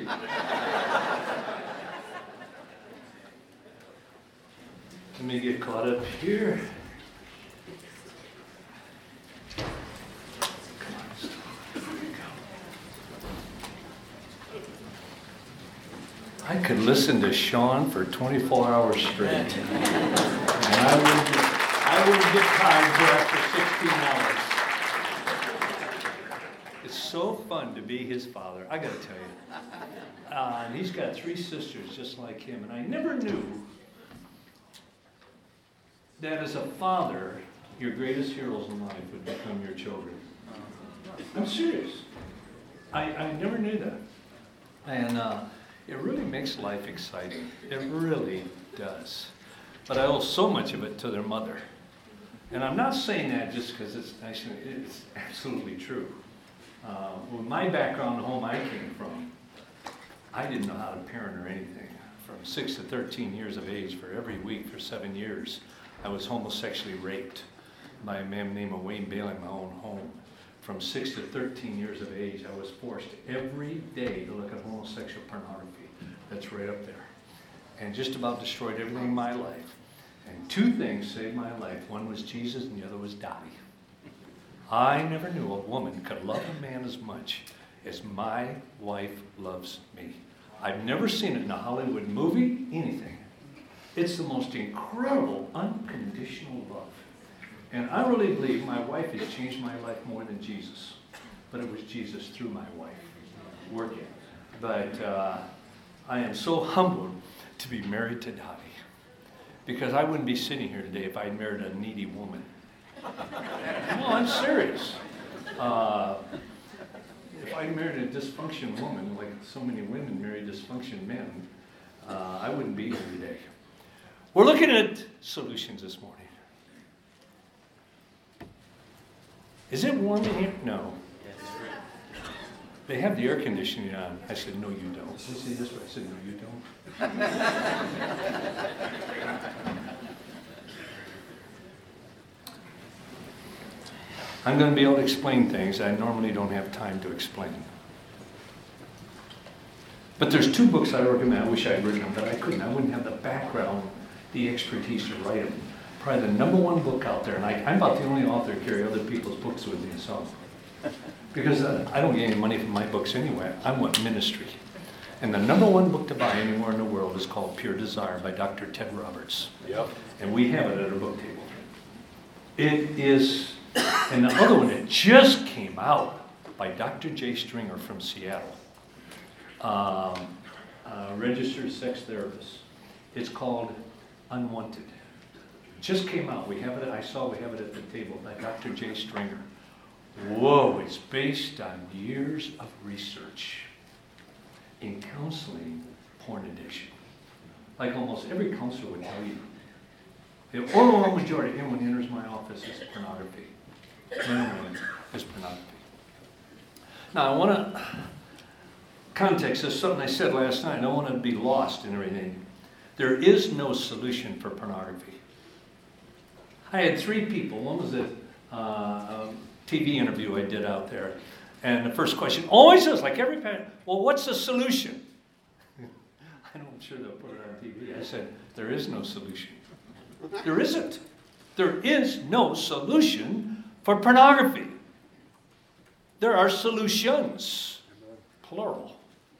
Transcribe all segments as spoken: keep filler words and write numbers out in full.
Let me get caught up here. Come on, there we go. I could listen to Sean for twenty-four hours straight. And I wouldn't get, I wouldn't get tired until after sixteen hours. It's so fun to be his father, I gotta tell you. Uh, and he's got three sisters just like him. And I never knew that as a father, your greatest heroes in life would become your children. I'm serious. I, I never knew that. And uh, it really makes life exciting. It really does. But I owe so much of it to their mother. And I'm not saying that just because it's actually, it's absolutely true. Uh, with my background, the home I came from, I didn't know how to parent or anything. From six to thirteen years of age, for every week for seven years, I was homosexually raped by a man named Wayne Bailey in my own home. From six to thirteen years of age, I was forced every day to look at homosexual pornography. That's right up there. And just about destroyed everything in my life. And two things saved my life. One was Jesus and the other was Dottie. I never knew a woman could love a man as much as my wife loves me. I've never seen it in a Hollywood movie, anything. It's the most incredible, unconditional love. And I really believe my wife has changed my life more than Jesus. But it was Jesus through my wife working. But uh, I am so humbled to be married to Dottie. Because I wouldn't be sitting here today if I'd married a needy woman. No, I'm serious. Uh, if I married a dysfunctional woman, like so many women marry dysfunctional men, uh, I wouldn't be here today. We're looking at solutions this morning. Is it warm in here? No. They have the air conditioning on. I said, no, you don't. They said, this way. I said, no, you don't. I'm going to be able to explain things I normally don't have time to explain. But there's two books I recommend. I wish I had written them, but I couldn't. I wouldn't have the background, the expertise to write them. Probably the number one book out there, and I, I'm about the only author to carry other people's books with me, so. Because uh, I don't get any money from my books anyway. I want ministry. And the number one book to buy anywhere in the world is called Pure Desire by Doctor Ted Roberts. Yep. And we have it at our book table. It is, and the other one that just came out by Doctor Jay Stringer from Seattle. Um, uh, registered sex therapist. It's called Unwanted. Just came out. We have it. I saw we have it at the table by Doctor Jay Stringer. Whoa! It's based on years of research in counseling porn addiction. Like almost every counselor would tell you, the overwhelming majority of anyone who enters my office is pornography. Minimally is pornography. Now I want to context this. Something I said last night. I don't want to be lost in everything. There is no solution for pornography. I had three people. One was a, uh, a T V interview I did out there. And the first question always is, like every parent, well, what's the solution? I'm sure they'll put it on T V. I said, there is no solution. There isn't. There is no solution for pornography. There are solutions, plural.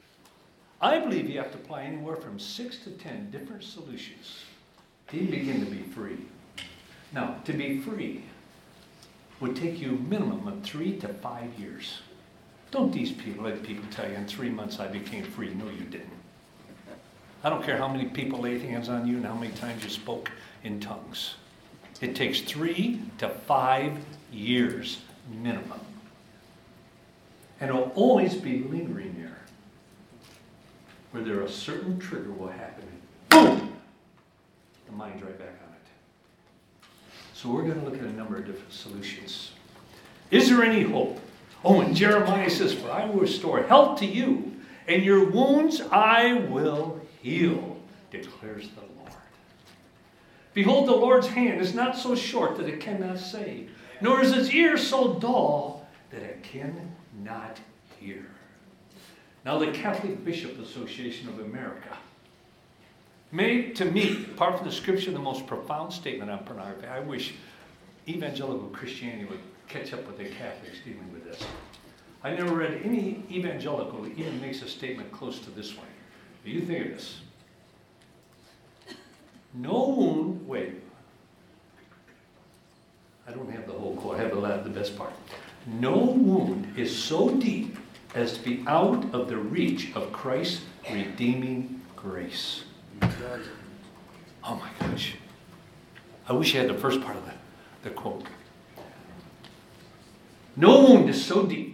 I believe you have to apply anywhere from six to ten different solutions to begin to be free. Now, to be free would take you a minimum of three to five years. Don't these people, let people tell you, in three months I became free. No, you didn't. I don't care how many people laid hands on you and how many times you spoke in tongues. It takes three to five years minimum. And it'll always be lingering there, where there a certain trigger will happen. Boom! The mind's right back on it. So we're going to look at a number of different solutions. Is there any hope? Oh, and Jeremiah says, for I will restore health to you, and your wounds I will heal, declares the Lord. Behold, the Lord's hand is not so short that it cannot save, nor is his ear so dull that it cannot hear. Now, the Catholic Bishop Association of America made, to me, apart from the scripture, the most profound statement on pornography. I wish evangelical Christianity would catch up with the Catholics dealing with this. I never read any evangelical that even makes a statement close to this one. Do you think of this? No wound, wait. I don't have the whole quote, I have the, the best part. No wound is so deep as to be out of the reach of Christ's redeeming grace. Oh my gosh. I wish I had the first part of the, the quote. No wound is so deep.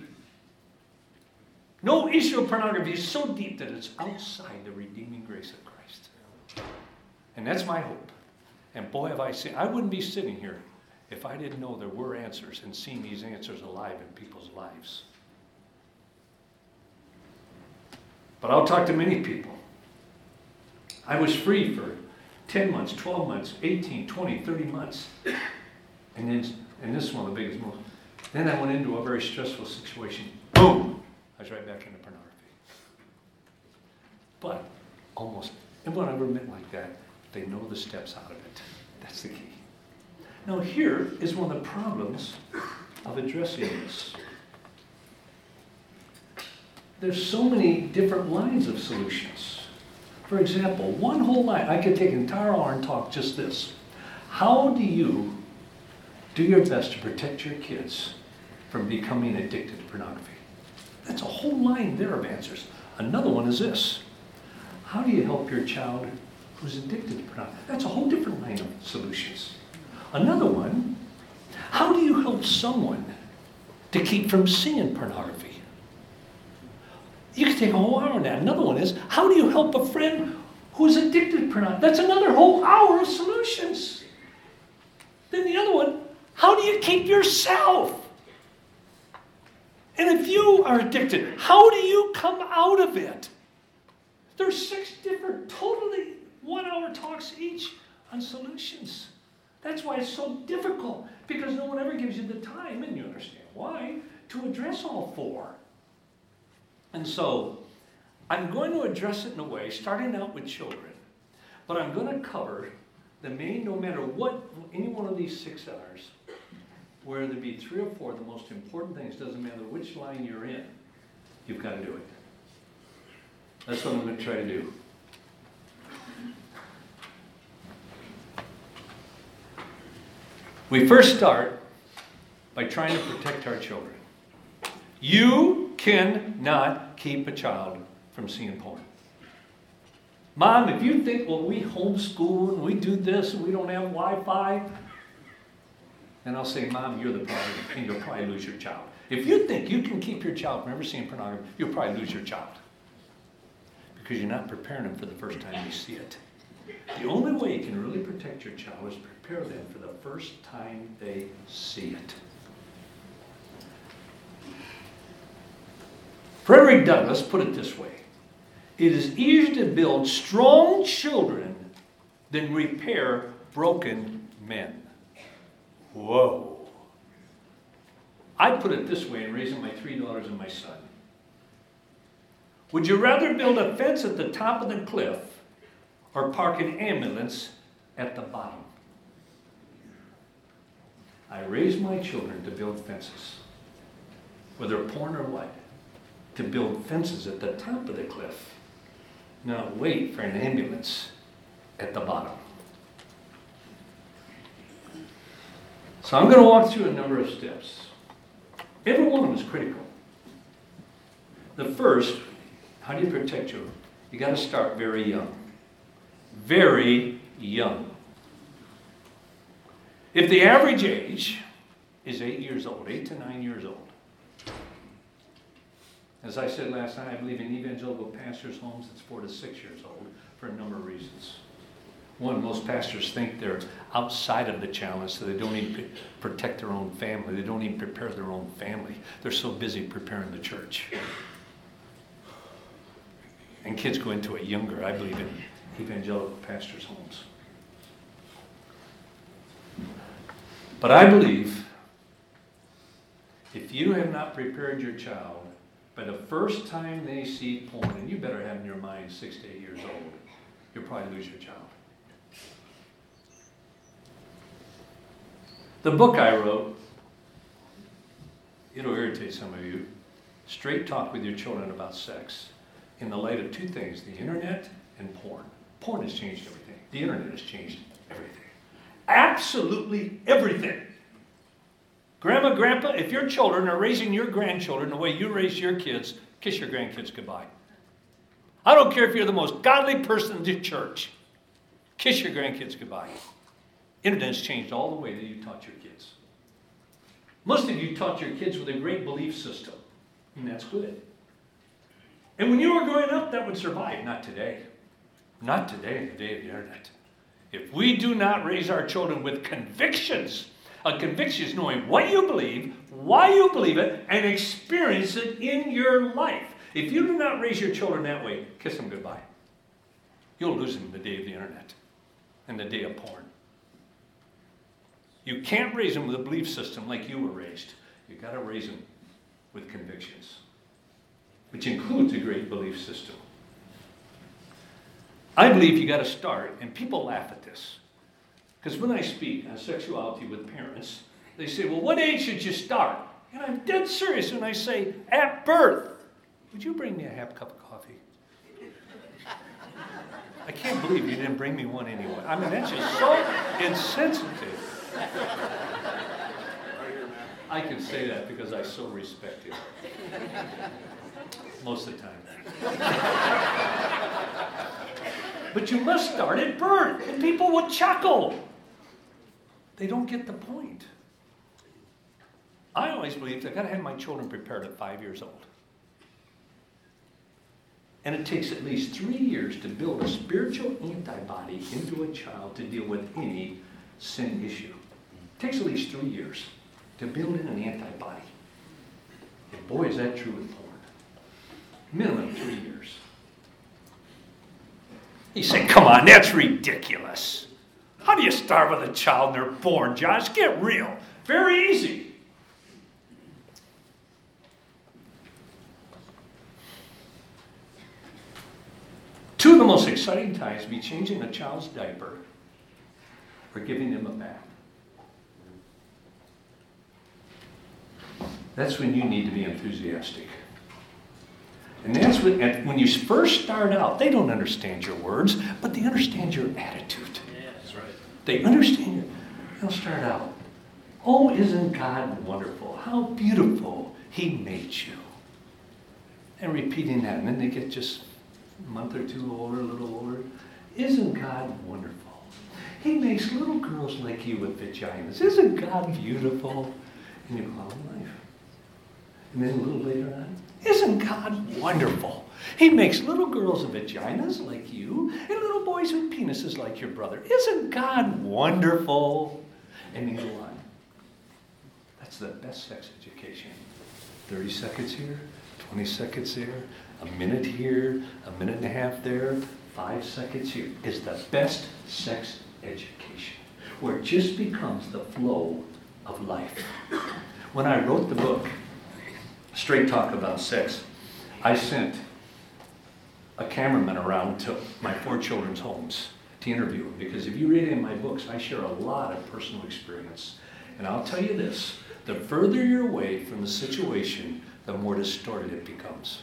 No issue of pornography is so deep that it's outside the redeeming grace of Christ. And that's my hope. And boy, have I seen, I wouldn't be sitting here if I didn't know there were answers and seen these answers alive in people's lives. But I'll talk to many people. I was free for ten months, twelve months, eighteen, twenty, thirty months. And then, and this is one of the biggest moments. Then I went into a very stressful situation. Boom! I was right back into pornography. But almost everyone I've ever met like that, they know the steps out of it. That's the key. Now here is one of the problems of addressing this. There's so many different lines of solutions. For example, one whole line, I could take an entire hour and talk just this. How do you do your best to protect your kids from becoming addicted to pornography? That's a whole line there of answers. Another one is this. How do you help your child who's addicted to pornography? That's a whole different line of solutions. Another one, how do you help someone to keep from seeing pornography? You can take a whole hour on that. Another one is, how do you help a friend who's addicted to pornography? That's another whole hour of solutions. Then the other one, how do you keep yourself? And if you are addicted, how do you come out of it? There's six different, totally one-hour talks each on solutions. That's why it's so difficult, because no one ever gives you the time, and you understand why, to address all four. And so, I'm going to address it in a way, starting out with children, but I'm going to cover the main, no matter what, any one of these six R's, where there be three or four, the most important things, doesn't matter which line you're in, you've got to do it. That's what I'm going to try to do. We first start by trying to protect our children. You cannot keep a child from seeing porn. Mom, if you think, well, we homeschool and we do this and we don't have Wi-Fi, then I'll say, Mom, you're the problem, and you'll probably lose your child. If you think you can keep your child from ever seeing pornography, you'll probably lose your child. Because you're not preparing them for the first time they see it. The only way you can really protect your child is prepare them for the first time they see it. Frederick Douglass put it this way. It is easier to build strong children than repair broken men. Whoa. I put it this way in raising my three daughters and my son. Would you rather build a fence at the top of the cliff or park an ambulance at the bottom? I raised my children to build fences, whether porn or what, to build fences at the top of the cliff, not wait for an ambulance at the bottom. So I'm going to walk through a number of steps. Every one of them is critical. The first, how do you protect children? You got to start very young. Very young. If the average age is eight years old, eight to nine years old, as I said last night, I believe in evangelical pastors' homes, it's four to six years old for a number of reasons. One, most pastors think they're outside of the challenge, so they don't even protect their own family. They don't even prepare their own family. They're so busy preparing the church. And kids go into it younger, I believe, in evangelical pastors' homes. But I believe if you have not prepared your child By the first time they see porn, and you better have in your mind six to eight years old, you'll probably lose your child. The book I wrote, it'll irritate some of you, Straight Talk with Your Children About Sex, in the light of two things, the internet and porn. Porn has changed everything. The internet has changed everything. Absolutely everything. Grandma, Grandpa, if your children are raising your grandchildren the way you raise your kids, kiss your grandkids goodbye. I don't care if you're the most godly person in the church. Kiss your grandkids goodbye. Internet's changed all the way that you taught your kids. Most of you taught your kids with a great belief system, and that's good. And when you were growing up, that would survive. Not today. Not today in the day of the internet. If we do not raise our children with convictions, a conviction is knowing what you believe, why you believe it, and experience it in your life. If you do not raise your children that way, kiss them goodbye. You'll lose them in the day of the internet and the day of porn. You can't raise them with a belief system like you were raised. You've got to raise them with convictions, which includes a great belief system. I believe you got to start, and people laugh at this, because when I speak on sexuality with parents, they say, well, what age should you start? And I'm dead serious when I say, at birth. Would you bring me a half cup of coffee? I can't believe you didn't bring me one anyway. I mean, that's just so insensitive. I can say that because I so respect you. Most of the time. But you must start at birth, and people will chuckle. They don't get the point. I always believed I've got to have my children prepared at five years old. And it takes at least three years to build a spiritual antibody into a child to deal with any sin issue. It takes at least three years to build in an antibody. And boy, is that true with porn. Minimum three years. You say, come on, that's ridiculous. How do you start with a child when they're born, Josh? Get real. Very easy. Two of the most exciting times to be changing a child's diaper or giving them a bath. That's when you need to be enthusiastic. And that's when, and when you first start out, they don't understand your words, but they understand your attitude. Yeah, that's right. They understand your, they'll start out, oh, isn't God wonderful? How beautiful He made you. And repeating that, and then they get just a month or two older, a little older. Isn't God wonderful? He makes little girls like you with vaginas. Isn't God beautiful? And you go, oh, life. And then a little later on, isn't God wonderful? He makes little girls with vaginas like you and little boys with penises like your brother. Isn't God wonderful? And you go on. That's the best sex education. thirty seconds here, twenty seconds there, a minute here, a minute and a half there, five seconds here is the best sex education, where it just becomes the flow of life. When I wrote the book, Straight Talk About Sex, I sent a cameraman around to my four children's homes to interview them, because if you read in my books, I share a lot of personal experience. And I'll tell you this, the further you're away from the situation, the more distorted it becomes.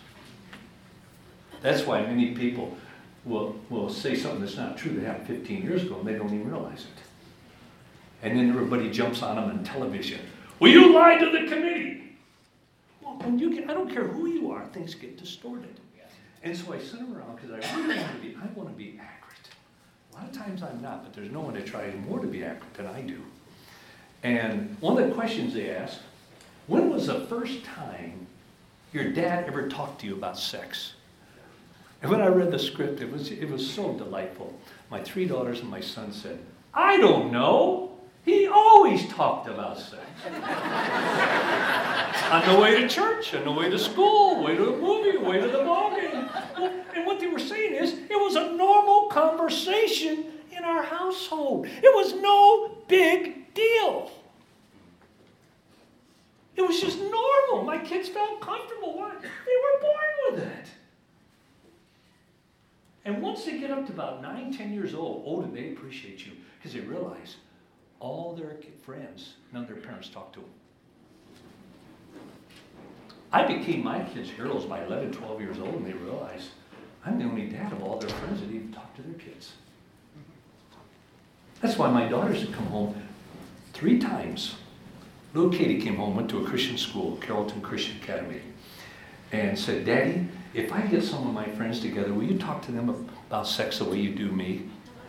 That's why many people will, will say something that's not true that happened fifteen years ago, and they don't even realize it. And then everybody jumps on them on television. Well, you lied to the committee. Well, when you get, I don't care who you are, things get distorted. And so I sent them around because I really want to be, I want to be accurate. A lot of times I'm not, but there's no one that tries more to be accurate than I do. And one of the questions they asked, when was the first time your dad ever talked to you about sex? And when I read the script, it was, it was so delightful. My three daughters and my son said, I don't know. He always talked about sex. On the way to church, on the way to school, way to the movie, way to the ball game. And what they were saying is, it was a normal conversation in our household. It was no big deal. It was just normal. My kids felt comfortable. Why? They were born with it. And once they get up to about nine, ten years old, oh, do they appreciate you, because they realize all their friends, none of their parents talk to them. I became my kids' heroes by eleven, twelve years old, and they realized I'm the only dad of all their friends that even talk to their kids. That's why my daughters have come home three times. Little Katie came home, went to a Christian school, Carrollton Christian Academy, and said, Daddy, if I get some of my friends together, will you talk to them about sex the way you do me?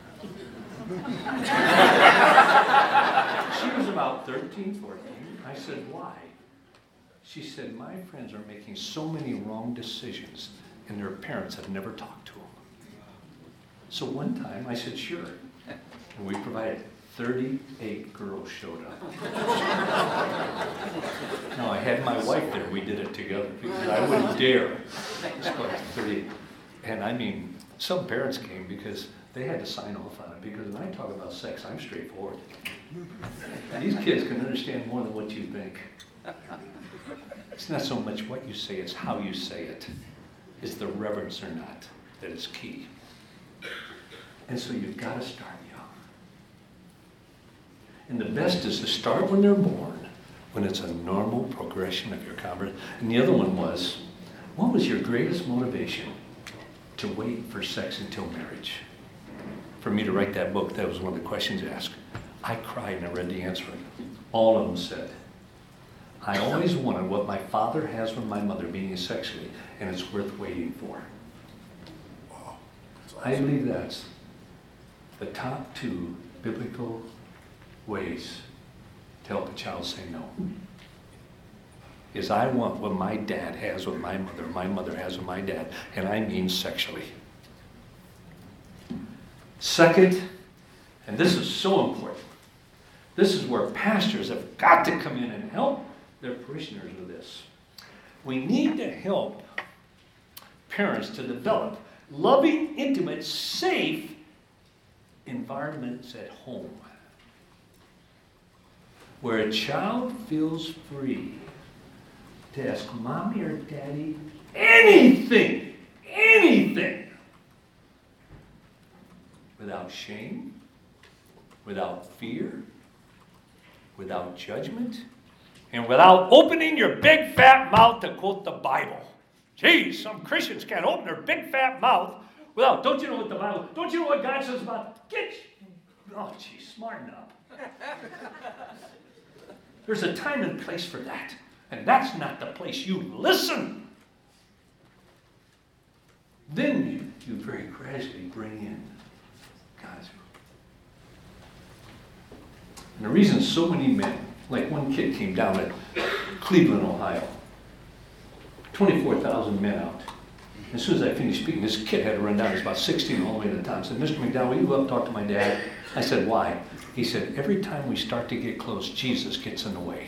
She was about thirteen, fourteen. I said, why? She said, my friends are making so many wrong decisions, and their parents have never talked to them. So one time I said, sure. And we provided thirty-eight girls showed up. No, I had my wife there. We did it together because I wouldn't dare. thirty. And I mean, some parents came because they had to sign off on it, because when I talk about sex, I'm straightforward. These kids can understand more than what you think. It's not so much what you say, it's how you say it. Is the reverence or not that is key. And so you've got to start young. And the best is to start when they're born, when it's a normal progression of your conversation. And the other one was, what was your greatest motivation to wait for sex until marriage? For me to write that book, that was one of the questions asked. I cried and I read the answer. All of them said, I always wanted what my father has with my mother, being sexually, and it's worth waiting for. Wow. I believe that's the top two biblical ways to help a child say no. Is I want what my dad has with my mother, my mother has with my dad, and I mean sexually. Second, and this is so important, this is where pastors have got to come in and help their parishioners with this. We need to help parents to develop loving, intimate, safe environments at home, where a child feels free to ask mommy or daddy anything, anything, without shame, without fear, without judgment, and without opening your big fat mouth to quote the Bible. Geez, some Christians can't open their big fat mouth without, don't you know what the Bible, don't you know what God says about, get, oh geez, smarten up. There's a time and place for that. And that's not the place you listen. Then you, you very gradually bring in God's word. And the reason so many men, like one kid came down at Cleveland, Ohio, twenty-four thousand men out. As soon as I finished speaking, this kid had to run down. He was about sixteen all the way to the top. I said, Mister McDowell, will you go up and talk to my dad? I said, why? He said, every time we start to get close, Jesus gets in the way.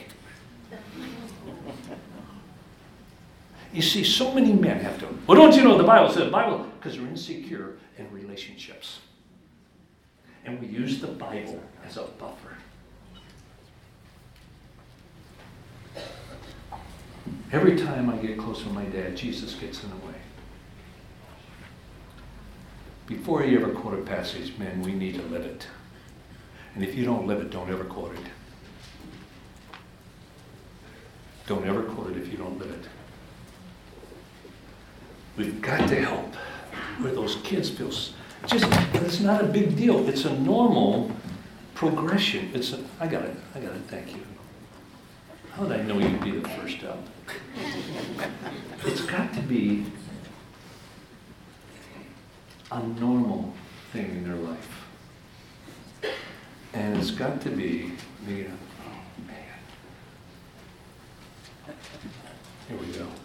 You see, so many men have to, well, don't you know what the Bible says? The Bible, because they're insecure in relationships. And we use the Bible as a buffer. Every time I get close to my dad, Jesus gets in the way. Before you ever quote a passage, men, we need to live it. And if you don't live it, don't ever quote it. Don't ever quote it if you don't live it. We've got to help where those kids feel just, it's not a big deal. It's a normal progression. It's a, I got it. I got it. Thank you. How did I know you'd be the first up? It's got to be a normal thing in their life. And it's got to be, the, oh man. Here we go.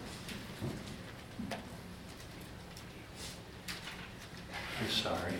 I'm sorry.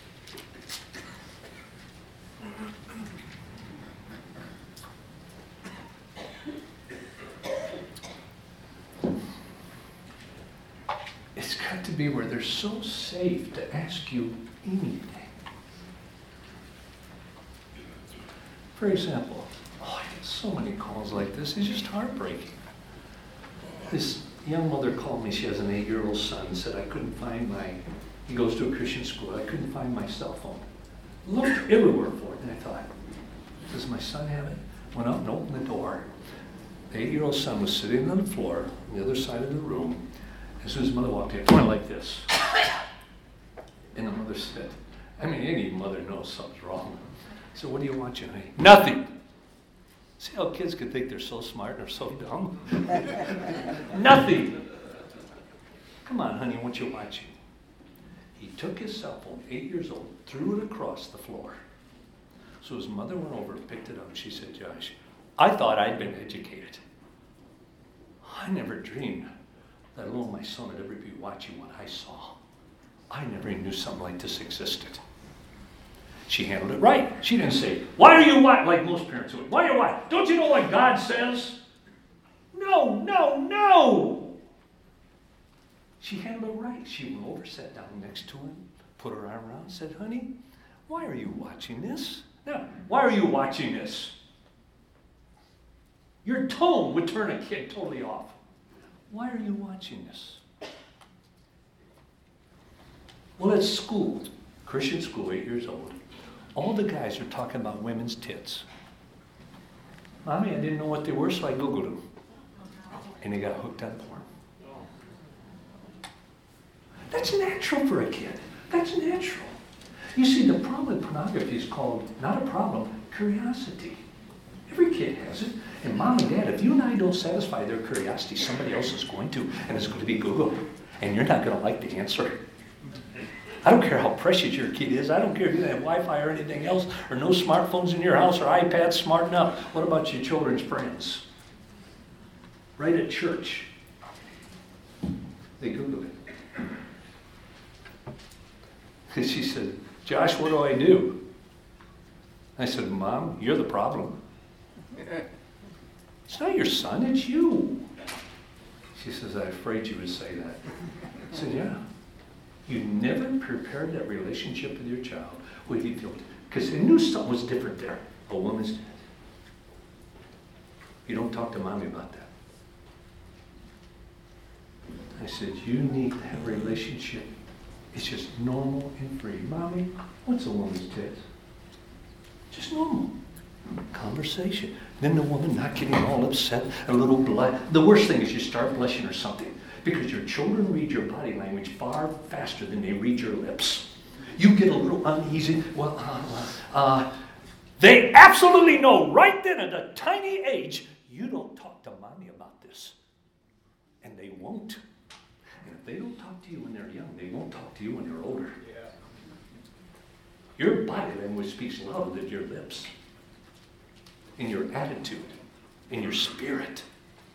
It's got to be where they're so safe to ask you anything. For example, oh, I So many calls like this. It's just heartbreaking. This young mother called me. She has an eight-year-old son. Said, I couldn't find my, he goes to a Christian school. I couldn't find my cell phone. Looked everywhere for it. And I thought, does my son have it? Went up and opened the door. The eight-year-old son was sitting on the floor on the other side of the room. As soon as his mother walked in, it went like this. And the mother said, I mean, any mother knows something's wrong. So what are you watching, honey? Nothing. See how kids can think they're so smart and they're so dumb? Nothing. Come on, honey, what you watching? He took his cell phone, eight years old, threw it across the floor. So his mother went over and picked it up. She said, Josh, I thought I'd been educated. I never dreamed that alone my son would ever be watching what I saw. I never even knew something like this existed. She handled it right. She didn't say, why are you what? Like most parents would. Why are you what? Don't you know what God says? No, no, no. She handled it right. She went over, sat down next to him, put her arm around, said, honey, why are you watching this? Now, why are you watching this? Your tone would turn a kid totally off. Why are you watching this? Well, at school, Christian school, eight years old, all the guys are talking about women's tits. Mommy, I didn't know what they were, so I Googled them. And they got hooked on porn. That's natural for a kid. That's natural. You see, the problem with pornography is called, not a problem, curiosity. Every kid has it. And mom and dad, if you and I don't satisfy their curiosity, somebody else is going to, and it's going to be Google. And you're not going to like the answer. I don't care how precious your kid is. I don't care if you don't have Wi-Fi or anything else, or no smartphones in your house, or iPads smart enough. What about your children's friends? Right at church, they Google it. And she said, Josh, what do I do? I said, Mom, you're the problem. It's not your son, it's you. She says, I'm afraid you would say that. I said, yeah. You never prepared that relationship with your child with you feel, because they knew something was different there. A woman's dead. You don't talk to mommy about that. I said, you need to have a relationship. It's just normal and free. Mommy, what's a woman's tits? Just normal. Conversation. Then the woman not getting all upset, a little blood. The worst thing is you start blushing or something. Because your children read your body language far faster than they read your lips. You get a little uneasy. Well, uh, uh, they absolutely know right then at a tiny age, you don't talk to mommy about this. And they won't. And if they don't talk to you when they're young, they won't talk to you when they're older. Yeah. Your body language speaks louder than your lips. In your attitude, in your spirit.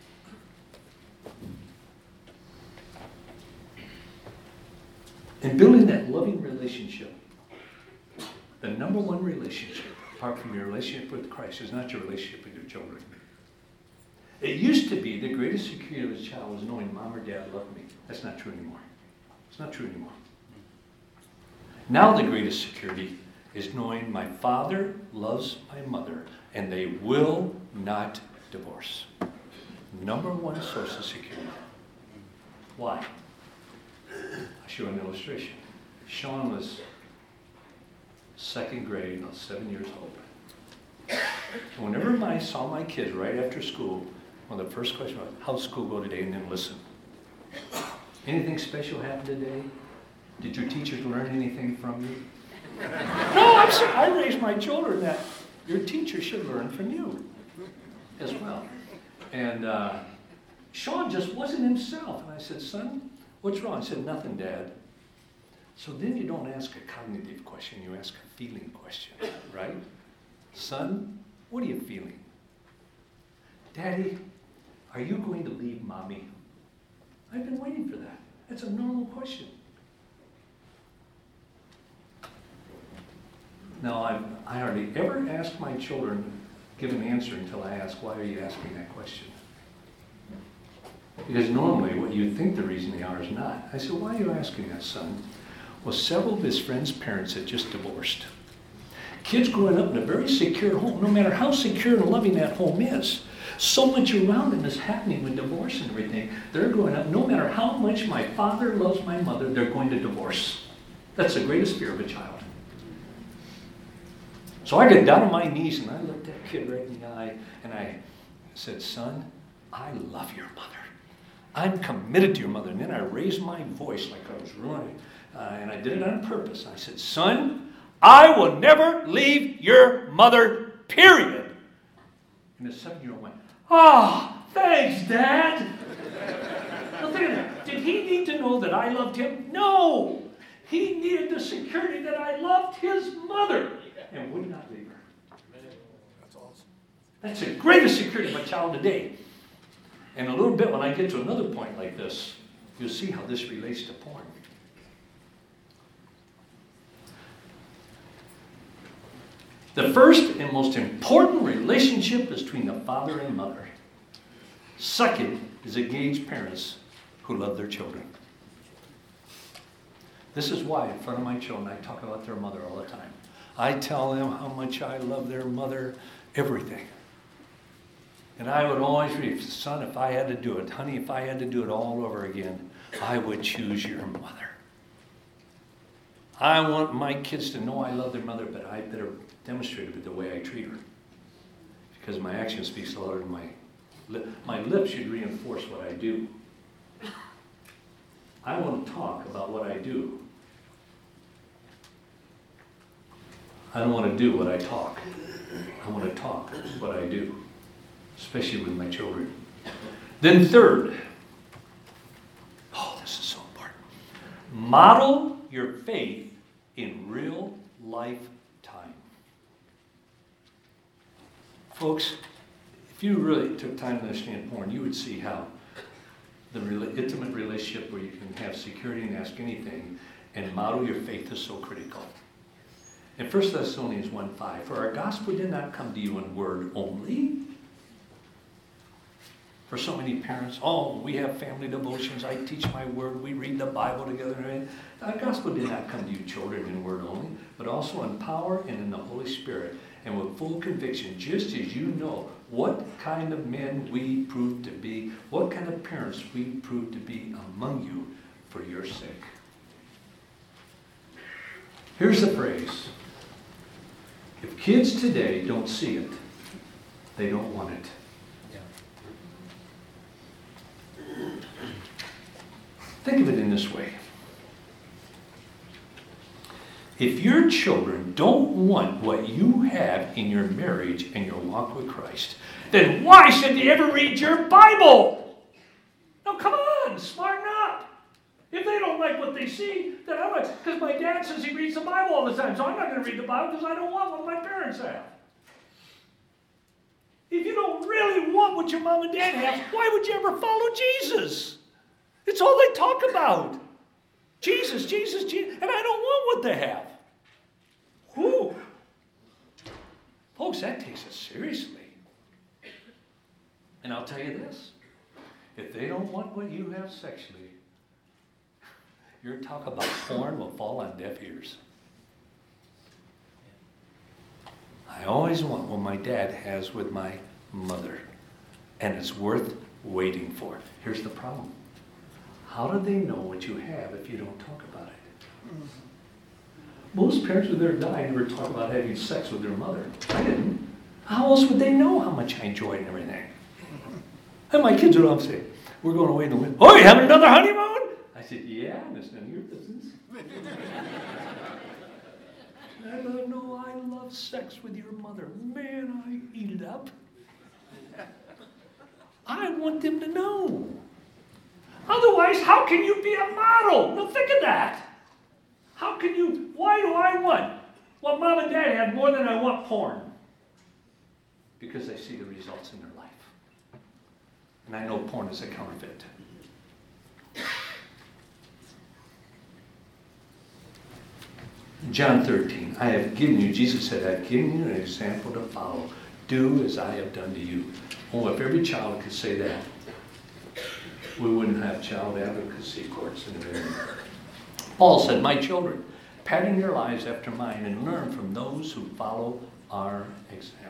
And building that loving relationship, the number one relationship, apart from your relationship with Christ, is not your relationship with your children. It used to be the greatest security of a child was knowing mom or dad loved me. That's not true anymore. It's not true anymore. Now the greatest security is knowing my father loves my mother, and they will not divorce. Number one source of security. Why? I'll show an illustration. Sean was second grade, about seven years old. And whenever I saw my kids right after school, one of the first questions was, how'd school go today? And then listen. Anything special happened today? Did your teachers learn anything from you? No, I'm sorry. I raised my children that your teacher should learn from you as well. And uh, Sean just wasn't himself. And I said, son, what's wrong? He said, nothing, Dad. So then you don't ask a cognitive question, you ask a feeling question, right? Son, what are you feeling? Daddy, are you going to leave mommy? I've been waiting for that. That's a normal question. Now, I, I hardly ever ask my children, give an answer until I ask, why are you asking that question? Because normally what you think the reason they are is not. I said, why are you asking that, son? Well, several of his friends' parents had just divorced. Kids growing up in a very secure home, no matter how secure and loving that home is, so much around them is happening with divorce and everything. They're growing up, no matter how much my father loves my mother, they're going to divorce. That's the greatest fear of a child. So I got down on my knees and I looked that kid right in the eye and I said, son, I love your mother. I'm committed to your mother. And then I raised my voice like I was running. Uh, and I did it on purpose. I said, son, I will never leave your mother, period. And the seven-year-old went, ah, oh, thanks, Dad. Now think of that. Did he need to know that I loved him? No. He needed the security that I loved his mother and would not leave her. That's awesome. That's the greatest security of a child today. And a little bit when I get to another point like this, you'll see how this relates to porn. The first and most important relationship is between the father and mother. Second is engaged parents who love their children. This is why in front of my children I talk about their mother all the time. I tell them how much I love their mother, everything. And I would always read, son, if I had to do it, honey, if I had to do it all over again, I would choose your mother. I want my kids to know I love their mother, but I better demonstrate it with the way I treat her. Because my action speaks louder than my lip. My lips should reinforce what I do. I want to talk about what I do. I don't want to do what I talk. I want to talk what I do, especially with my children. Then third, oh, this is so important. Model your faith in real life time. Folks, if you really took time to understand porn, you would see how the re- intimate relationship where you can have security and ask anything and model your faith is so critical. In First Thessalonians one five, for our gospel did not come to you in word only. For so many parents, oh, we have family devotions, I teach my word, we read the Bible together. Right? Our gospel did not come to you, children, in word only, but also in power and in the Holy Spirit, and with full conviction, just as you know what kind of men we prove to be, what kind of parents we prove to be among you for your sake. Here's the phrase. If kids today don't see it, they don't want it. Think of it in this way. If your children don't want what you have in your marriage and your walk with Christ, then why should they ever read your Bible? Now come on, smarten up. If they don't like what they see, then I'm not, because my dad says he reads the Bible all the time, so I'm not going to read the Bible because I don't want what my parents have. If you don't really want what your mom and dad have, why would you ever follow Jesus? It's all they talk about. Jesus, Jesus, Jesus. And I don't want what they have. Whew. Folks, that takes it seriously. And I'll tell you this. If they don't want what you have sexually, your talk about porn will fall on deaf ears. I always want what my dad has with my mother. And it's worth waiting for. Here's the problem. How do they know what you have if you don't talk about it? Mm-hmm. Most parents with their die never talk about having sex with their mother. I didn't. How else would they know how much I enjoyed and everything? Mm-hmm. And my kids would always say, we're going away in the winter. Oh, you having another honeymoon? I said, yeah, and it's none of your business. I don't know, I love sex with your mother. Man, I eat it up. I want them to know. Otherwise, how can you be a model? Now think of that. How can you, why do I want what mom and dad have more than I want porn? Because I see the results in their life. And I know porn is a counterfeit. John thirteen, I have given you, Jesus said, I have given you an example to follow. Do as I have done to you. Oh, if every child could say that, we wouldn't have child advocacy courts in America. Paul said, my children, pattern your lives after mine and learn from those who follow our example.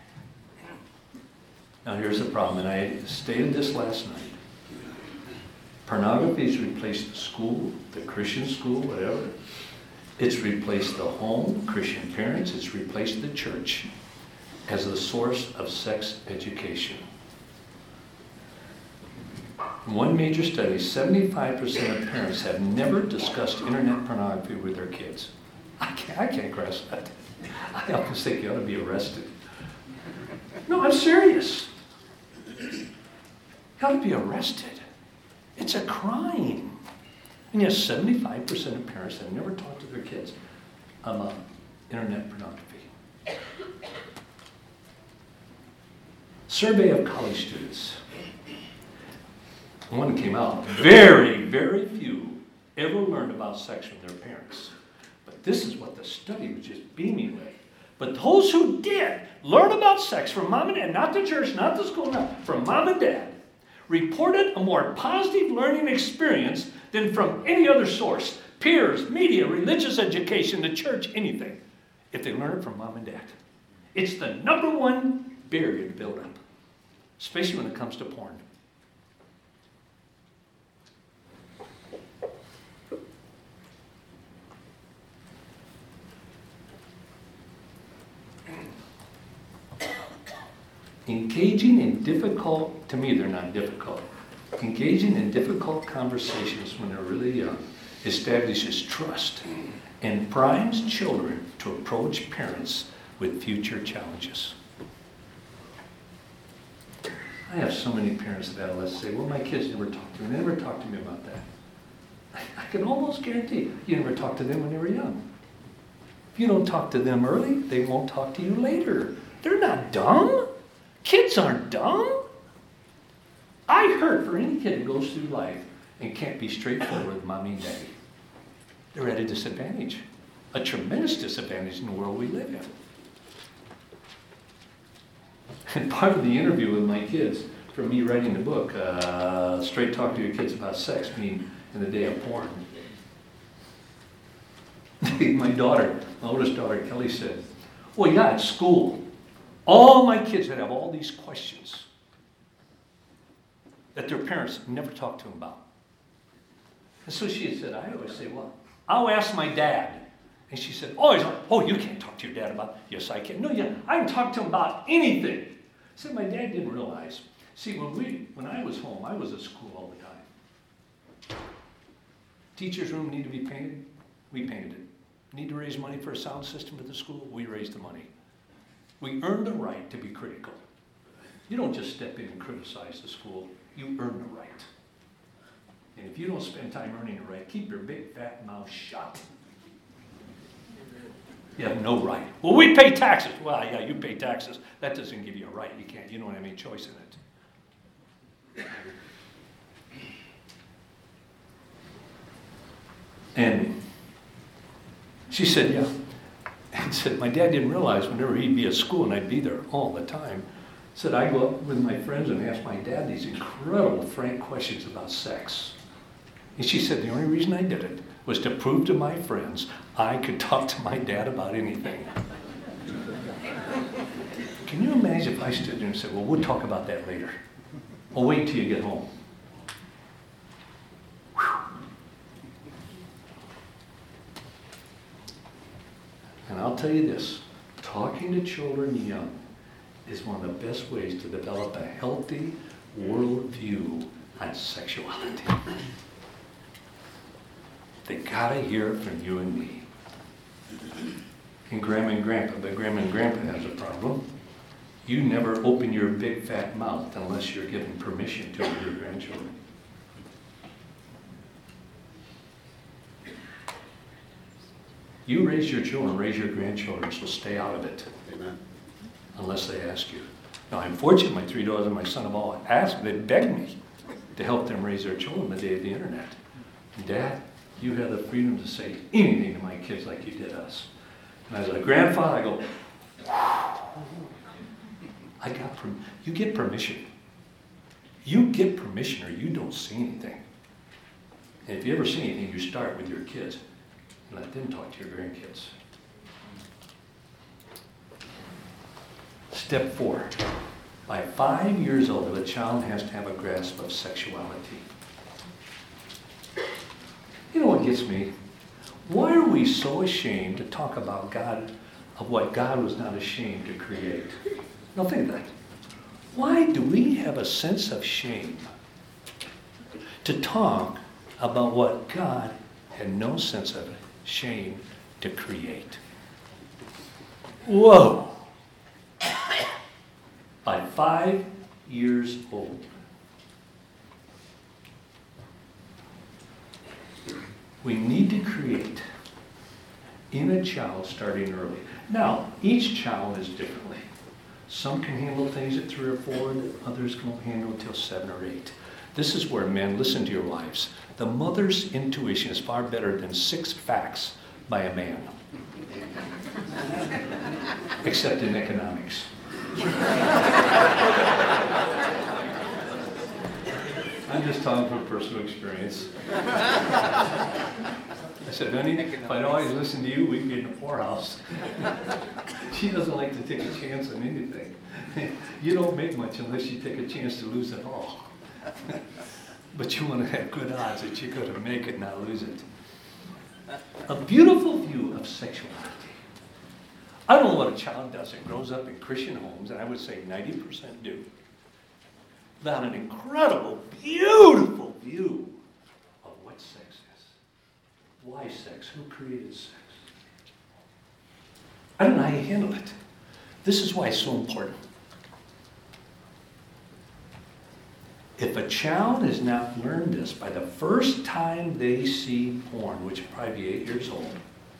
Now here's the problem, and I stated this last night. Pornography has replaced the school, the Christian school, whatever. It's replaced the home, Christian parents. It's replaced the church as the source of sex education. In one major study, seventy-five percent of parents have never discussed internet pornography with their kids. I can't, I can't grasp that. I always think you ought to be arrested. No, I'm serious. You ought to be arrested. It's a crime. And yes, seventy-five percent of parents have never talked to their kids about internet pornography. Survey of college students. One came out. Very, very few ever learned about sex from their parents. But this is what the study was just beaming with. But those who did learn about sex from mom and dad, not the church, not the school, not from mom and dad, reported a more positive learning experience than from any other source. Peers, media, religious education, the church, anything. If they learn it from mom and dad. It's the number one barrier to build up. Especially when it comes to porn. Engaging in difficult, to me they're not difficult, engaging in difficult conversations when they're really young establishes trust and primes children to approach parents with future challenges. I have so many parents that let's say, well, my kids never talked to me. They never talked to me about that. I, I can almost guarantee you never talked to them when they were young. If you don't talk to them early, they won't talk to you later. They're not dumb. Kids aren't dumb. I hurt for any kid that goes through life and can't be straightforward with mommy and daddy. They're at a disadvantage, a tremendous disadvantage in the world we live in. And part of the interview with my kids, for me writing the book, uh, Straight Talk to Your Kids About Sex, being in the day of porn. My daughter, my oldest daughter, Kelly, said, well, yeah, at school, all my kids would have all these questions that their parents never talked to them about. And so she said, I always say, well, I'll ask my dad. And she said, oh, he's like, oh, you can't talk to your dad about it. Yes, I can. No, yeah, I can talk to him about anything. I said, my dad didn't realize. See, when we, when I was home, I was at school all the time. Teacher's room need to be painted? We painted it. Need to raise money for a sound system at the school? We raised the money. We earned the right to be critical. You don't just step in and criticize the school. You earn the right. And if you don't spend time earning the right, keep your big fat mouth shut. You have no right. Well, we pay taxes. Well, yeah, you pay taxes. That doesn't give you a right. You can't. You don't have any choice in it. And she said, yeah. And said, my dad didn't realize whenever he'd be at school, and I'd be there all the time, said, I go up with my friends and ask my dad these incredible, frank questions about sex. And she said, the only reason I did it was to prove to my friends I could talk to my dad about anything. Can you imagine if I stood there and said, well, we'll talk about that later. I'll wait till you get home. Whew. And I'll tell you this, talking to children young is one of the best ways to develop a healthy worldview on sexuality. They gotta hear it from you and me. And Grandma and Grandpa, but Grandma and Grandpa has a problem. You never open your big fat mouth unless you're given permission to with your grandchildren. You raise your children, raise your grandchildren, so stay out of it. Amen. Unless they ask you. Now, I'm fortunate my three daughters and my son have all asked, they begged me to help them raise their children the day of the internet. Dad, you have the freedom to say anything to my kids like you did us. And as a grandfather, I go, I got permission. You get permission. You get permission or you don't see anything. And if you ever see anything, you start with your kids. and let them talk to your grandkids. Step four. By five years old, a child has to have a grasp of sexuality. You know what gets me? Why are we so ashamed to talk about God, of what God was not ashamed to create? Now think of that. Why do we have a sense of shame to talk about what God had no sense of shame to create? Whoa! By five years old. We need to create in a child starting early. Now, each child is differently. Some can handle things at three or four, others can handle until seven or eight. This is where men, listen to your wives. The mother's intuition is far better than six facts by a man. Except in economics. I'm just talking from personal experience. I said, honey, if I'd always listened to you, we'd be in the poorhouse. She doesn't like to take a chance on anything. You don't make much unless you take a chance to lose it all. But you want to have good odds that you're going to make it, not lose it. A beautiful view of sexuality. I don't know what a child does that grows up in Christian homes, and I would say ninety percent do. Without an incredible, beautiful view of what sex is. Why sex? Who created sex? I don't know how you handle it. This is why it's so important. If a child has not learned this by the first time they see porn, which will probably be eight years old,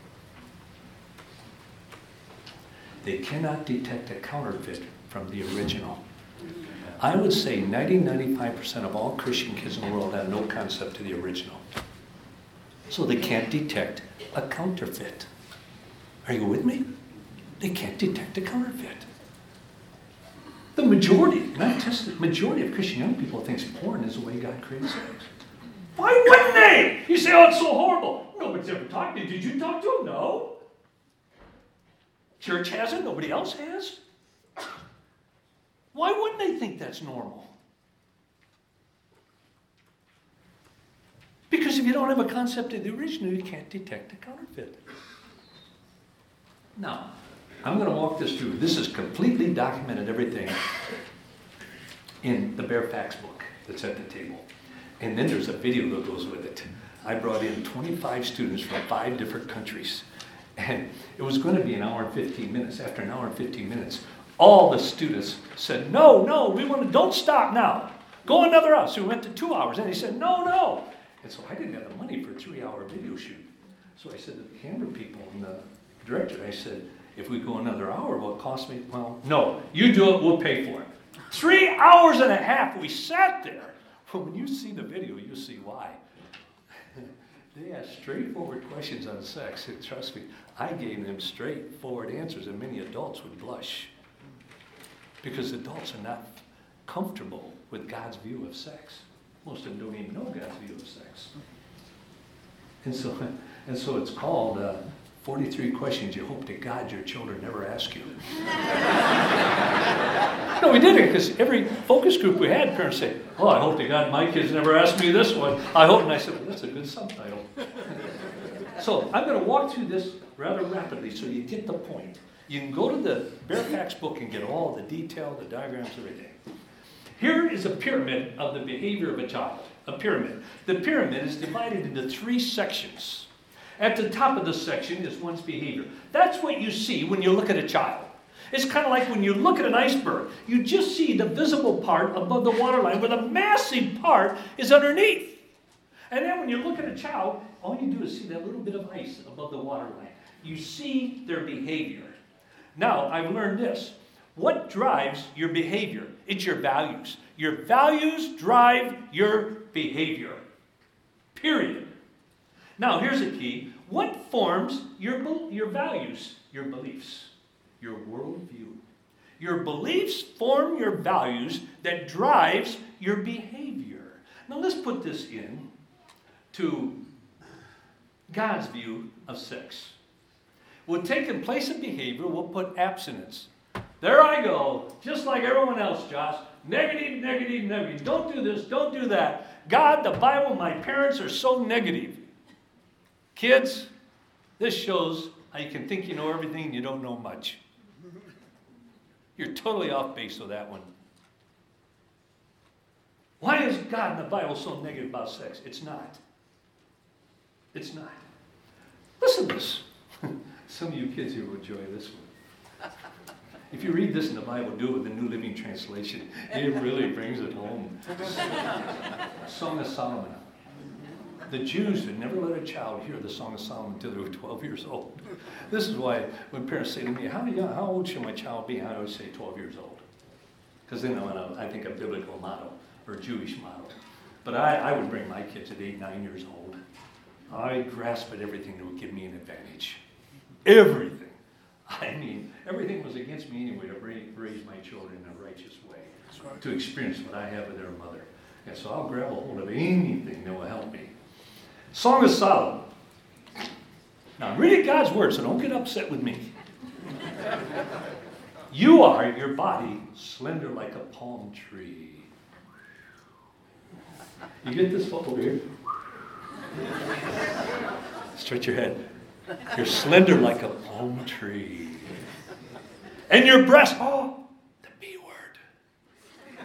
they cannot detect a counterfeit from the original. I would say ninety to ninety-five percent of all Christian kids in the world have no concept of the original. So they can't detect a counterfeit. Are you with me? They can't detect a counterfeit. The majority, not just the majority of Christian young people thinks porn is the way God created sex. Why wouldn't they? You say, oh, it's so horrible. Nobody's ever talked to you. Did you talk to him? No. Church hasn't. Nobody else has. Why wouldn't they think that's normal? Because if you don't have a concept of the original, you can't detect a counterfeit. Now, I'm going to walk this through. This is completely documented, everything, in the Bare Facts book that's at the table. And then there's a video that goes with it. I brought in twenty-five students from five different countries. And it was going to be an hour and fifteen minutes. After an hour and fifteen minutes, all the students said, no, no, we want to, don't stop now. Go another hour. So we went to two hours. And they said, no, no. And so I didn't have the money for a three-hour video shoot. So I said to the camera people and the director, I said, if we go another hour, will it cost me? Well, no, you do it, we'll pay for it. Three hours and a half we sat there. Well, when you see the video, you'll see why. They asked straightforward questions on sex, and trust me, I gave them straightforward answers, and many adults would blush. Because adults are not comfortable with God's view of sex. Most of them don't even know God's view of sex. And so, and so it's called uh, forty-three questions you hope to God your children never ask you. No, we did it because every focus group we had, parents say, oh, I hope to God my kids never ask me this one. I hope. And I said, well, that's a good subtitle. So I'm going to walk through this rather rapidly so you get the point. You can go to the Bare Facts book and get all the detail, the diagrams, everything. Here is a pyramid of the behavior of a child. A pyramid. The pyramid is divided into three sections. At the top of the section is one's behavior. That's what you see when you look at a child. It's kind of like when you look at an iceberg. You just see the visible part above the waterline, where the massive part is underneath. And then when you look at a child, all you do is see that little bit of ice above the waterline. You see their behavior. Now, I've learned this. What drives your behavior? It's your values. Your values drive your behavior. Period. Now, here's a key. What forms your, your values? Your beliefs. Your worldview. Your beliefs form your values that drives your behavior. Now, let's put this in to God's view of sex. We'll take in place of behavior, we'll put abstinence. There I go, just like everyone else, Josh. Negative, negative, negative. Don't do this, don't do that. God, the Bible, my parents are so negative. Kids, this shows how you can think you know everything and you don't know much. You're totally off base with that one. Why is God in the Bible so negative about sex? It's not. It's not. Listen to this. Some of you kids here will enjoy this one. If you read this in the Bible, do it with the New Living Translation. It really brings it home. Song of Solomon. The Jews had never let a child hear the Song of Solomon until they were twelve years old. This is why when parents say to me, how, young, how old should my child be? I always say twelve years old. Because then I'm on a, I think a biblical model or a Jewish model. But I, I would bring my kids at eight, nine years old. I grasp at everything that would give me an advantage. Everything. I mean, everything was against me anyway to raise my children in a righteous way. Right. To experience what I have with their mother. And so I'll grab a hold of anything that will help me. Song of Solomon. Now, I'm reading God's word, so don't get upset with me. You are, your body, slender like a palm tree. You get this over here? Stretch your head. You're slender like a palm tree. And your breast, oh, the B word.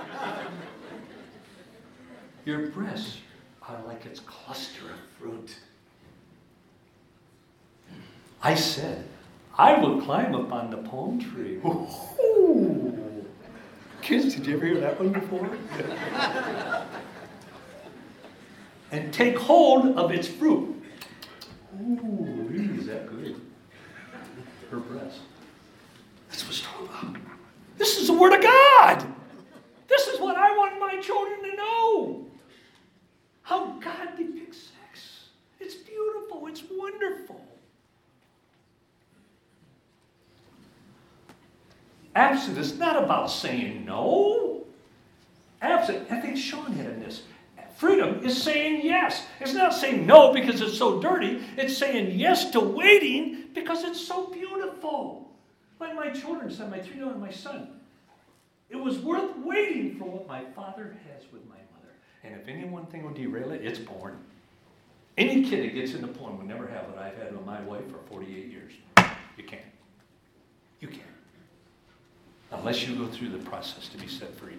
Your breasts are like its cluster of fruit. I said, I will climb up on the palm tree. Ooh. Kids, did you ever hear that one before? And take hold of its fruit. Ooh, really, is that good? Her breast. That's what it's talking about. This is the Word of God. This is what I want my children to know. How God depicts sex. It's beautiful. It's wonderful. Abstinence is not about saying no. Abstinence, I think Sean hit on this. Freedom is saying yes. It's not saying no because it's so dirty. It's saying yes to waiting because it's so beautiful. Like my children said, my three-year-old and my son. It was worth waiting for what my father has with my mother. And if any one thing will derail it, it's porn. Any kid that gets into porn will never have what I've had with my wife for forty-eight years. You can't. You can't. Unless you go through the process to be set free.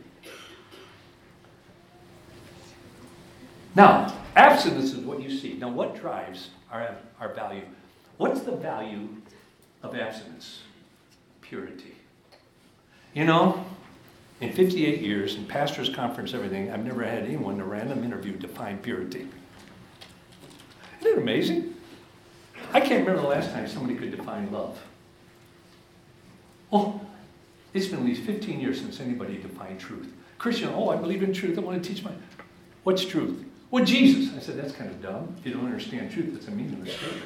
Now, abstinence is what you see. Now, what drives our, our value? What's the value of abstinence? Purity. You know, in fifty-eight years, in pastors' conference, everything, I've never had anyone in a random interview define purity. Isn't it amazing? I can't remember the last time somebody could define love. Oh, it's been at least fifteen years since anybody defined truth. Christian, oh, I believe in truth. I want to teach my... What's truth? Well, Jesus. I said, that's kind of dumb. If you don't understand truth, it's a meaningless statement.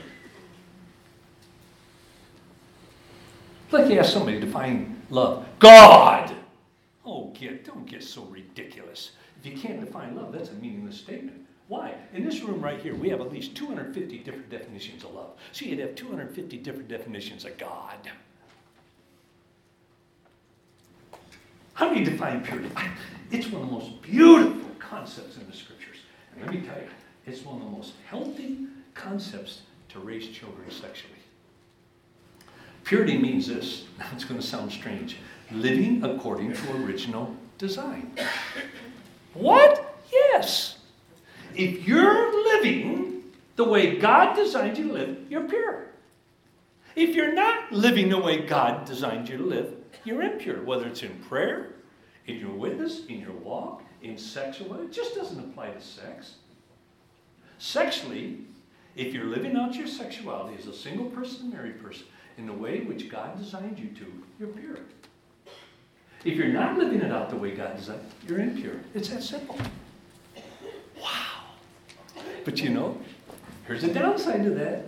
It's like you ask somebody to define love. God! Oh, get, don't get so ridiculous. If you can't define love, that's a meaningless statement. Why? In this room right here, we have at least two hundred fifty different definitions of love. So you'd have two hundred fifty different definitions of God. How do you define purity? It's one of the most beautiful concepts in the scriptures. And let me tell you, it's one of the most healthy concepts to raise children sexually. Purity means this. Now it's going to sound strange. Living according to original design. What? Yes. If you're living the way God designed you to live, you're pure. If you're not living the way God designed you to live, you're impure. Whether it's in prayer, in your witness, in your walk, in sexual, it just doesn't apply to sex. Sexually, if you're living out your sexuality as a single person, married person, in the way which God designed you to, you're pure. If you're not living it out the way God designed, you're impure. It's that simple. Wow. But you know, here's the downside to that.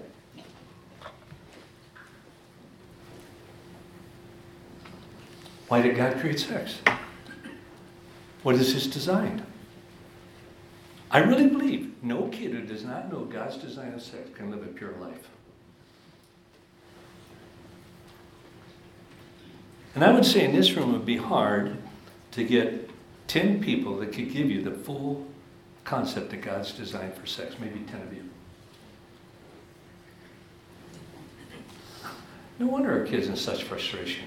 Why did God create sex? What is His design? I really believe no kid who does not know God's design of sex can live a pure life. And I would say in this room it would be hard to get ten people that could give you the full concept of God's design for sex, maybe ten of you. No wonder our kids in such frustration.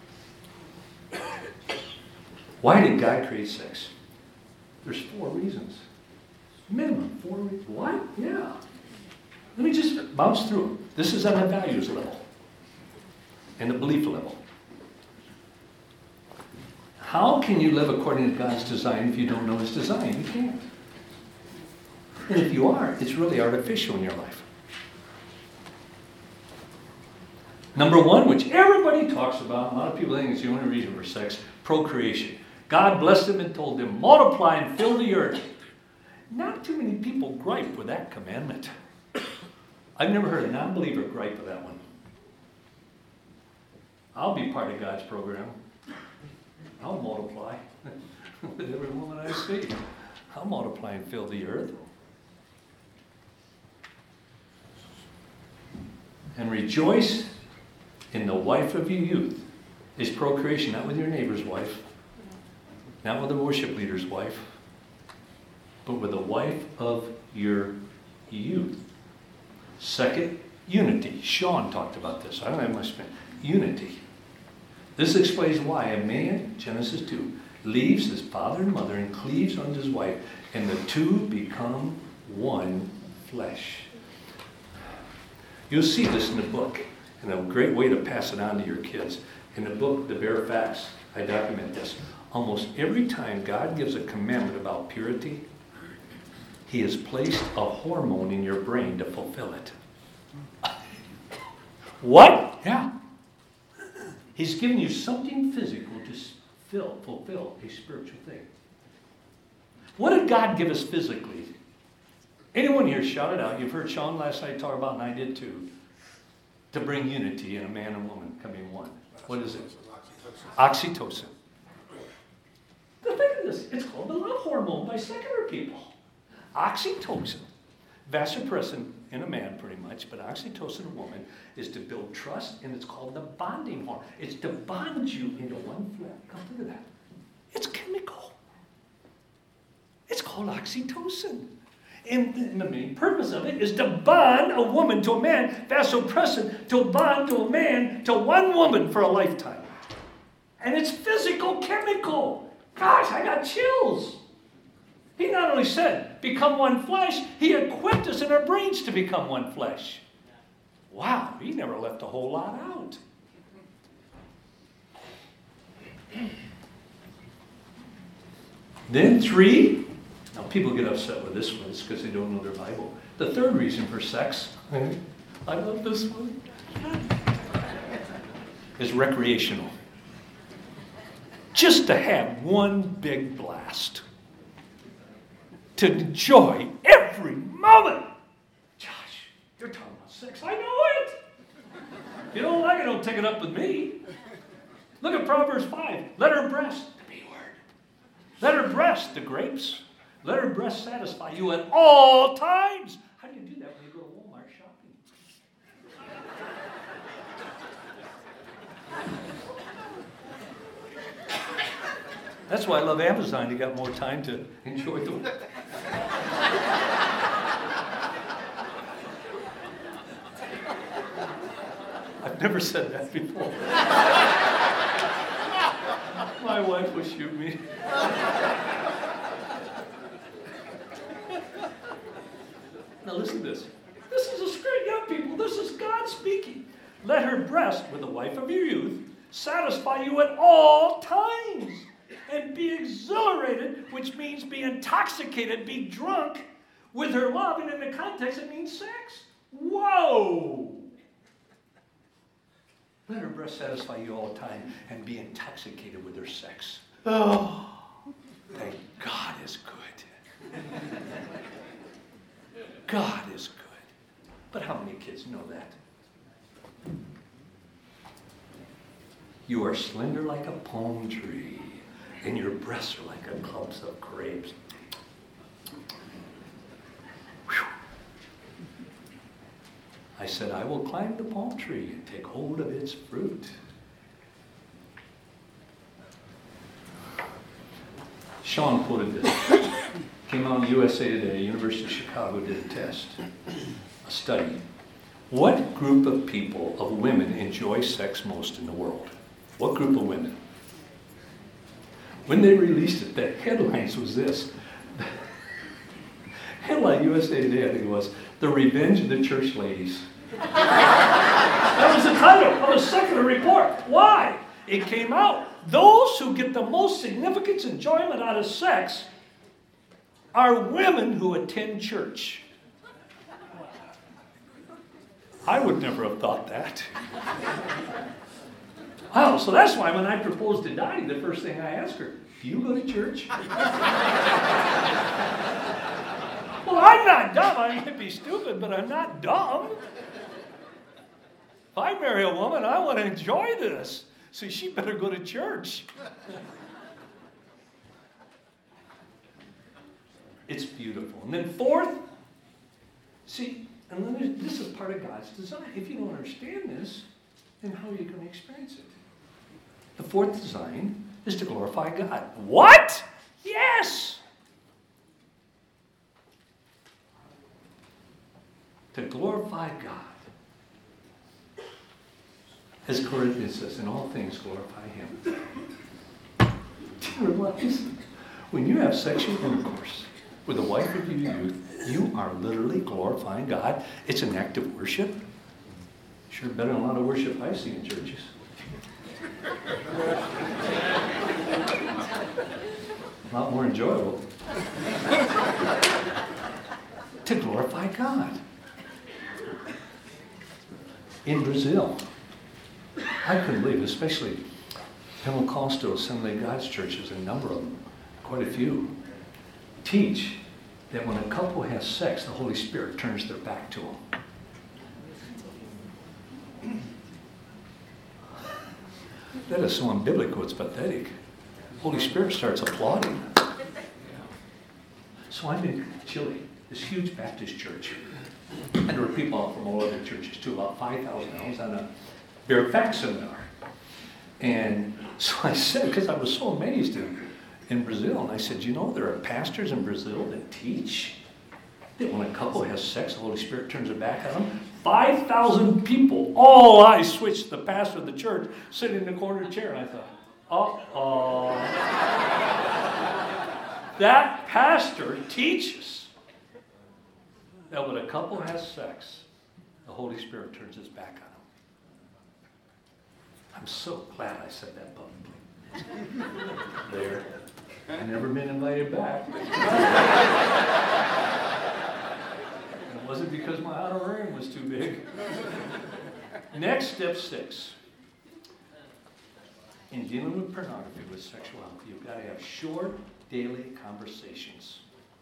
Why did God create sex? There's four reasons. Minimum, four reasons. What? Yeah. Let me just bounce through them. This is on the values level and the belief level. How can you live according to God's design if you don't know His design? You can't. And if you are, it's really artificial in your life. Number one, which everybody talks about, a lot of people think it's the only reason for sex, procreation. God blessed them and told them, multiply and fill the earth. Not too many people gripe with that commandment. I've never heard a non-believer gripe with that one. I'll be part of God's program. I'll multiply with every woman I see. I'll multiply and fill the earth. And rejoice in the wife of your youth. Is procreation, not with your neighbor's wife, not with the worship leader's wife, but with the wife of your youth. Second, unity. Sean talked about this. I don't have much. Unity. This explains why a man, Genesis two, leaves his father and mother and cleaves unto his wife, and the two become one flesh. You'll see this in the book, and a great way to pass it on to your kids. In the book, The Bare Facts, I document this. Almost every time God gives a commandment about purity, He has placed a hormone in your brain to fulfill it. What? Yeah. He's given you something physical to fill, fulfill a spiritual thing. What did God give us physically? Anyone here shout it out. You've heard Sean last night talk about, and I did too. To bring unity in a man and woman coming one. What is it? Oxytocin. Now think of this. It's called the love hormone by secular people. Oxytocin. Vasopressin in a man pretty much, but oxytocin in a woman is to build trust, and it's called the bonding hormone. It's to bond you into one flesh. Come look at that. It's chemical. It's called oxytocin. And the main purpose of it is to bond a woman to a man, vasopressin, to bond to a man to one woman for a lifetime. And it's physical, chemical. Gosh, I got chills. He not only said, become one flesh, He equipped us in our brains to become one flesh. Wow, He never left a whole lot out. Then three, now people get upset with this one, it's because they don't know their Bible. The third reason for sex, I love this one, is recreational. Just to have one big blast. To enjoy every moment. Josh, you're talking about sex. I know it. If you don't like it, don't take it up with me. Look at Proverbs five. Let her breast, the B word. Let her breast, the grapes. Let her breast satisfy you at all times. How do you do that when you go to Walmart shopping? That's why I love Amazon. You got more time to enjoy the work. I've never said that before. My wife will shoot me. Now listen to this. This is a script, young people. This is God speaking. Let her breast, with the wife of your youth, satisfy you at all times. And be exhilarated, which means be intoxicated, be drunk with her love. And in the context, it means sex. Whoa! Let her breast satisfy you all the time and be intoxicated with her sex. Oh, thank God is good. God is good. But how many kids know that? You are slender like a palm tree, and your breasts are like a clumps of grapes. said, I will climb the palm tree and take hold of its fruit. Sean quoted this. Came out in U S A Today, University of Chicago did a test, a study. What group of people, of women, enjoy sex most in the world? What group of women? When they released it, the headlines was this. Headline U S A Today, I think it was, The Revenge of the Church Ladies. That was the title of a secular report. Why? It came out. Those who get the most significant enjoyment out of sex are women who attend church. I would never have thought that. Wow, so that's why when I proposed to Dottie, the first thing I asked her, do you go to church? Well, I'm not dumb. I might be stupid, but I'm not dumb. If I marry a woman, I want to enjoy this. So she better go to church. It's beautiful. And then fourth, see, and then this is part of God's design. If you don't understand this, then how are you going to experience it? The fourth design is to glorify God. What? Yes! To glorify God. As Corinthians says, in all things glorify Him. Do you realize when you have sexual intercourse with a wife of your youth, you are literally glorifying God. It's an act of worship. Sure better than a lot of worship I see in churches. A lot more enjoyable. To glorify God. In Brazil, I couldn't believe it, especially Pentecostal Assembly of God's churches, a number of them, quite a few, teach that when a couple has sex, the Holy Spirit turns their back to them. That is so unbiblical, it's pathetic. Holy Spirit starts applauding. So I'm in Chile, this huge Baptist church. And there were people out from all other churches too, about five thousand. I was on a Bear Fact seminar. And so I said, because I was so amazed in, in Brazil, and I said, you know, there are pastors in Brazil that teach that when a couple has sex, the Holy Spirit turns their back on them. five thousand people, all eyes switched to the pastor of the church, sitting in the corner chair. And I thought, uh-oh. That pastor teaches that when a couple has sex, the Holy Spirit turns his back on them. I'm so glad I said that publicly. There. I've never been invited back. And it wasn't because my honorarium was too big. Next, step six. In dealing with pornography, with sexuality, you've got to have short, daily conversations.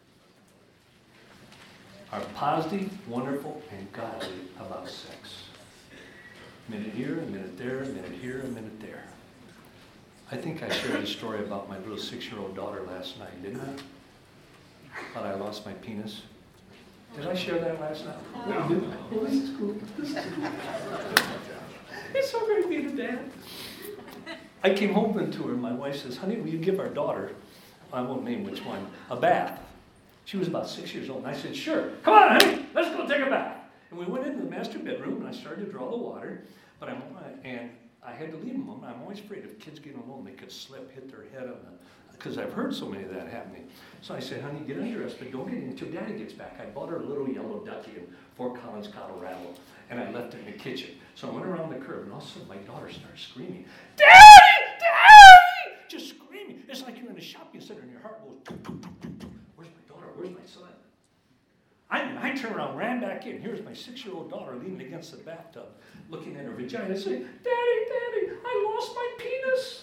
Are positive, wonderful, and godly about sex. A minute here, a minute there, a minute here, a minute there. I think I shared a story about my little six-year-old daughter last night, didn't I? Thought I lost my penis. Did I share that last night? No. Didn't I? Well, this is cool. This is cool. It's so great being a dad. I came home to her and my wife says, honey, will you give our daughter, I won't name which one, a bath? She was about six years old. And I said, sure. Come on, honey. Let's go take a bath. And we went into the master bedroom, and I started to draw the water. But I'm and I had to leave them alone. I'm always afraid if kids get alone, they could slip, hit their head on the, because I've heard so many of that happening. So I said, honey, get undressed, but don't get in until Daddy gets back. I bought her a little yellow ducky in Fort Collins, Colorado, and I left it in the kitchen. So I went around the curb, and all of a sudden my daughter started screaming, Daddy! Daddy! Just screaming. It's like you're in a shopping center, and your heart goes, doo, doo, doo, doo, doo. Where's my daughter? Where's my son? I, I turned around, ran back in. Here's my six-year-old daughter leaning against the bathtub, looking at her vagina, saying, Daddy, Daddy, I lost my penis.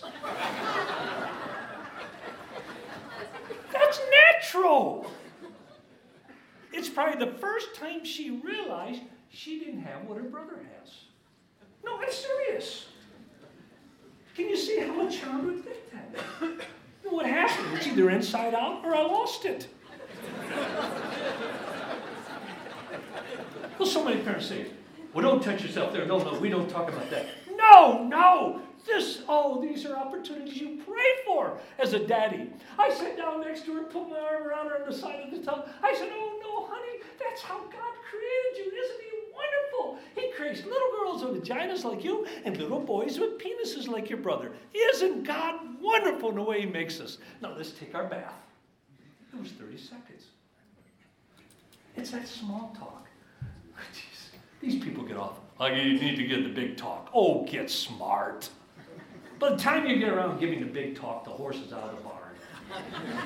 That's natural. It's probably the first time she realized she didn't have what her brother has. No, I'm serious. Can you see how a child would think that? You know what happened? It's either inside out or I lost it. Well, so many parents say, Well, don't touch yourself there. No, no, we don't talk about that. No, no. This, oh, these are opportunities you pray for as a daddy. I sat down next to her, put my arm around her on the side of the tub. I said, oh, no, honey, that's how God created you. Isn't he wonderful? He creates little girls with vaginas like you and little boys with penises like your brother. Isn't God wonderful in the way he makes us? Now, let's take our bath. It was thirty seconds. It's that small talk. Jeez, these people get off. Oh, you need to get the big talk. Oh, get smart. By the time you get around giving the big talk, the horse is out of the barn.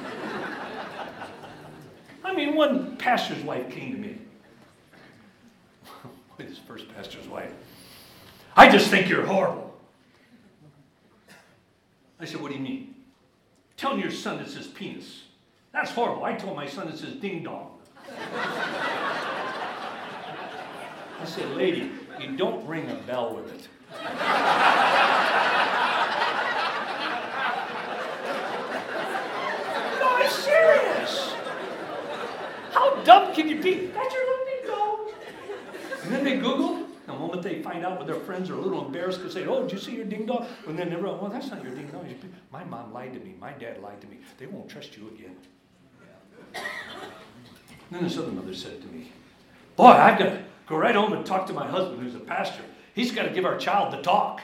I mean, one pastor's wife came to me. His first pastor's wife. I just think you're horrible. I said, what do you mean? Telling your son it's his penis. That's horrible. I told my son it's his ding dong. I said, lady, you don't ring a bell with it. No, I'm serious. How dumb can you be? That's your little ding dong. And then they Google. The moment they find out, when their friends are a little embarrassed because they say, oh, did you see your ding dong? And then they're well, that's not your ding dong. My mom lied to me. My dad lied to me. They won't trust you again. And then this other mother said to me, boy, I've got to go right home and talk to my husband who's a pastor. He's got to give our child the talk.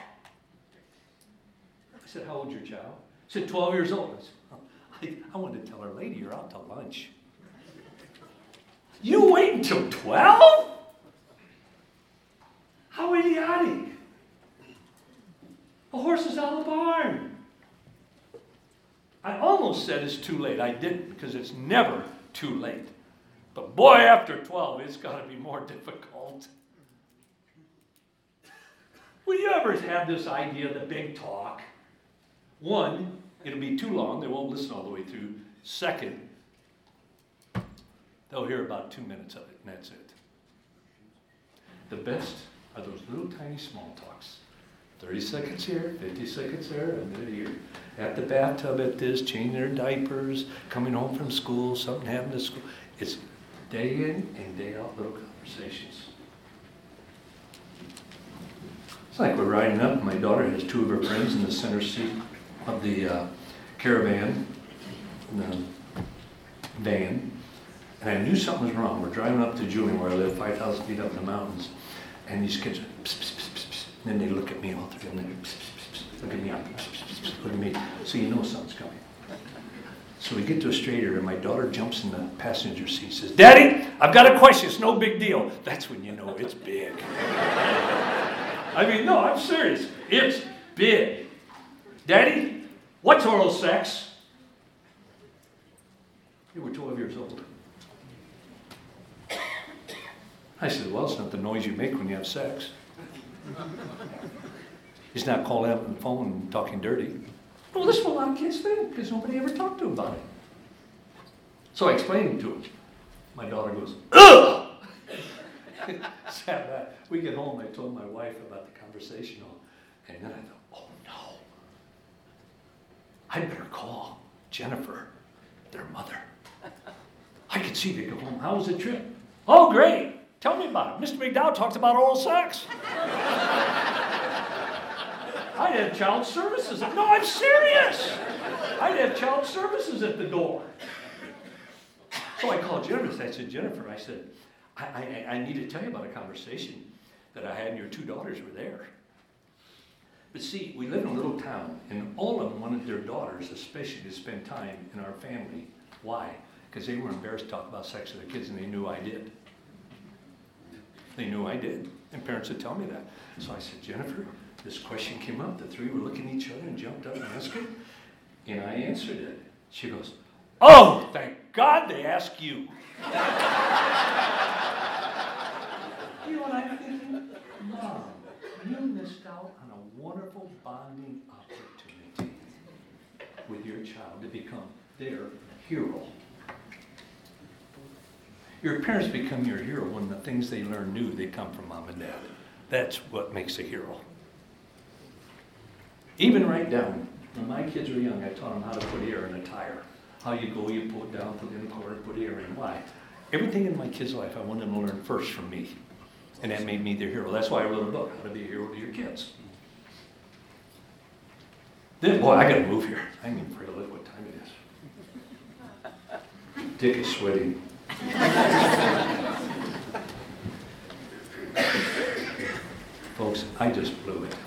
I said, how old's your child? She said, twelve years old. I said, oh, I, I wanted to tell her, lady, you're out to lunch. You wait until twelve? How idiotic. The horse is out of the barn. I almost said it's too late. I didn't, because it's never too late. But boy, after twelve, it's got to be more difficult. Will you ever have this idea of the big talk? One, it'll be too long. They won't listen all the way through. Second, they'll hear about two minutes of it, and that's it. The best are those little tiny small talks. thirty seconds here, fifty seconds there, and then here. At the bathtub at this, changing their diapers, coming home from school, something happened to school. It's day in and day out little conversations. It's like we're riding up. My daughter has two of her friends in the center seat of the uh, caravan, the van, and I knew something was wrong. We're driving up to Julian, where I live, five thousand feet up in the mountains, and these kids are pss, pss, pss, pss, pss. And then they look at me all through, and they pss, pss, pss, pss, look at me, pss, pss, pss, pss, look at me, so you know something's coming. So we get to a straighter, and my daughter jumps in the passenger seat and says, Daddy, I've got a question. It's no big deal. That's when you know it's big. I mean, no, I'm serious. It's big. Daddy, what's oral sex? You were twelve years old. I said, well, it's not the noise you make when you have sex. He's not calling up on the phone and talking dirty. Well, this is what a lot of kids think, because nobody ever talked to him about it. So I explained it to him. My daughter goes, ugh! Sat back. We get home, I told my wife about the conversation, and then I thought, oh no. I better call Jennifer, their mother. I could see they go home. How was the trip? Oh, great. Tell me about it. Mister McDowell talked about oral sex. I'd have child services. No, I'm serious. I'd have child services at the door. So I called Jennifer. I said, Jennifer, I said, I, I, I need to tell you about a conversation that I had, and your two daughters were there. But see, we live in a little town, and all of them wanted their daughters, especially, to spend time in our family. Why? Because they were embarrassed to talk about sex with their kids, and they knew I did. They knew I did, and parents would tell me that. So I said, Jennifer, this question came up. The three were looking at each other and jumped up and asked it, and I answered it. She goes, oh, thank God they asked you. You know what I'm thinking? Mom, you missed out on a wonderful bonding opportunity with your child to become their hero. Your parents become your hero when the things they learn new, they come from mom and dad. That's what makes a hero. Even right down, when my kids were young, I taught them how to put air in a tire. How you go, you pull it down, put it in the corner, put air in. Why? Everything in my kids' life, I wanted them to learn first from me. And that made me their hero. That's why I wrote a book, How to Be a Hero to Your Kids. Then, boy, I got to move here. I ain't even afraid to look what time it is. Dick is sweating. Folks, I just blew it.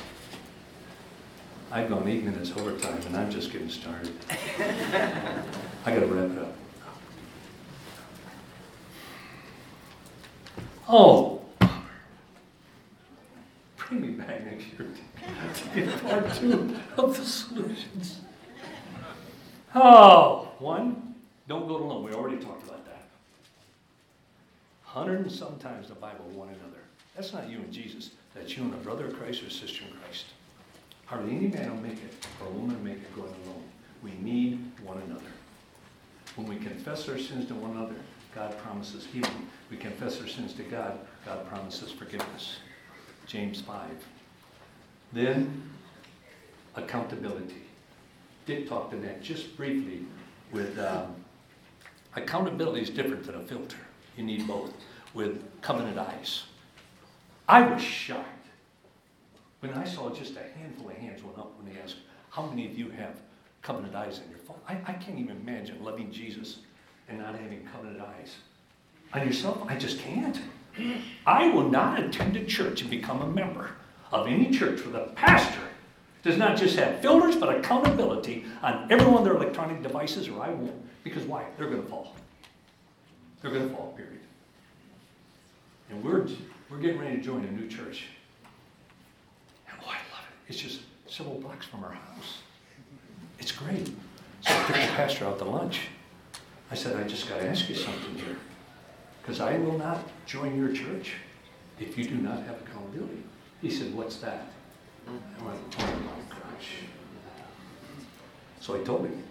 I've gone eight minutes overtime, and I'm just getting started. I got to wrap it up. Oh, bring me back next year to get part two of the solutions. Oh, one, don't go it alone. We already talked about that. Hundred and sometimes the Bible, one another. That's not you and Jesus. That's you and a brother of Christ or a sister in Christ. Hardly any man will make it, or a woman will make it going alone. We need one another. When we confess our sins to one another, God promises healing. We confess our sins to God, God promises forgiveness. James five. Then, accountability. Dick talked in that just briefly with um, accountability is different than a filter. You need both. With covenant eyes. I was shocked when I saw just a handful of hands went up when they asked, how many of you have covenant eyes on your phone? I, I can't even imagine loving Jesus and not having covenant eyes. On yourself, I just can't. I will not attend a church and become a member of any church where the pastor does not just have filters, but accountability on every one of their electronic devices, or I won't. Because why? They're going to fall. They're going to fall, period. And we're, we're getting ready to join a new church. And oh, I love it. It's just several blocks from our house. It's great. So I took the pastor out to lunch. I said, I just got to ask you something here. Because I will not join your church if you do not have accountability. He said, what's that? I went, oh my gosh. So I told him.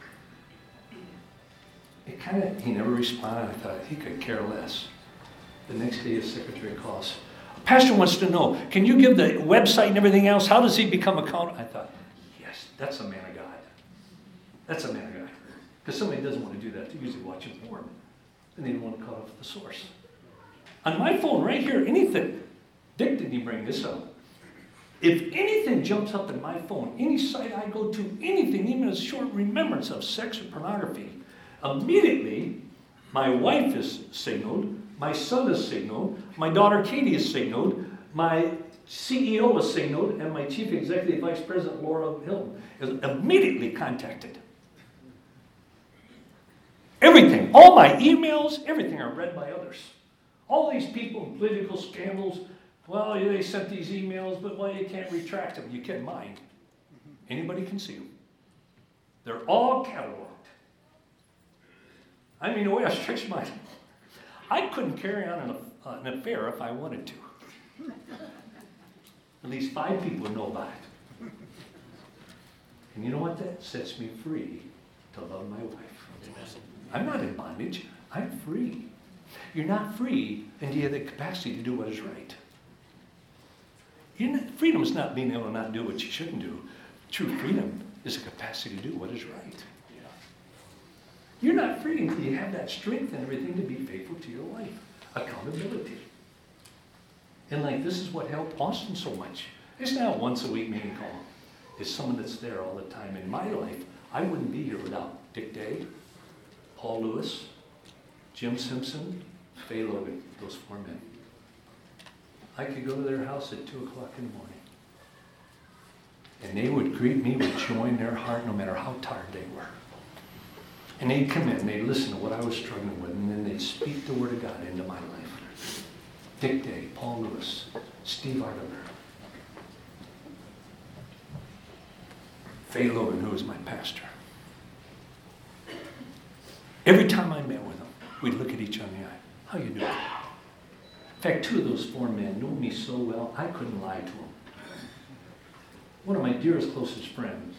It kind of, he never responded. I thought he could care less. The next day his secretary calls. Pastor wants to know, can you give the website and everything else? How does he become accountable? I thought, yes, that's a man of God. That's a man of God. Because somebody doesn't want to do that. They're usually watching porn. And they don't want to cut off the source. On my phone right here, anything. Dick didn't even bring this up. If anything jumps up in my phone, any site I go to, anything, even a short remembrance of sex or pornography, immediately my wife is signaled, my son is signaled, my daughter Katie is signaled, my C E O is signaled, and my Chief Executive Vice President Laura Hilton is immediately contacted. Everything, all my emails, everything are read by others. All these people in political scandals, well, they sent these emails, but well, you can't retract them. You can mine. Anybody can see them. They're all cataloged. I mean, the way I stretched mine, I couldn't carry on an, uh, an affair if I wanted to. At least five people know about it. And you know what? That sets me free to love my wife. I'm not in bondage. I'm free. You're not free until you have the capacity to do what is right. You're not, freedom is not being able to not do what you shouldn't do. True freedom is the capacity to do what is right. You're not free until you have that strength and everything to be faithful to your life. Accountability. And like this is what helped Austin so much. It's not a once a week meeting call. It's someone that's there all the time. In my life, I wouldn't be here without Dick Day, Paul Lewis, Jim Simpson, Faye Logan, those four men. I could go to their house at two o'clock in the morning. And they would greet me with joy in their heart no matter how tired they were. And they'd come in and they'd listen to what I was struggling with, and then they'd speak the Word of God into my life. Dick Day, Paul Lewis, Steve Arthur, Faye Logan, who was my pastor. Every time I met with them, we'd look at each other in the eye. How you doing? In fact, two of those four men knew me so well, I couldn't lie to them. One of my dearest, closest friends,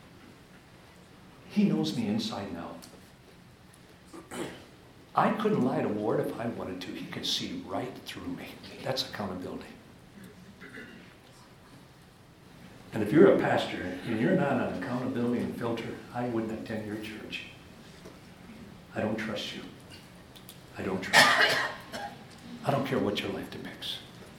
he knows me inside and out. I couldn't lie to Ward if I wanted to. He could see right through me. That's accountability. And if you're a pastor and you're not on accountability and filter, I wouldn't attend your church. I don't trust you. I don't trust you. I don't care what your life depicts.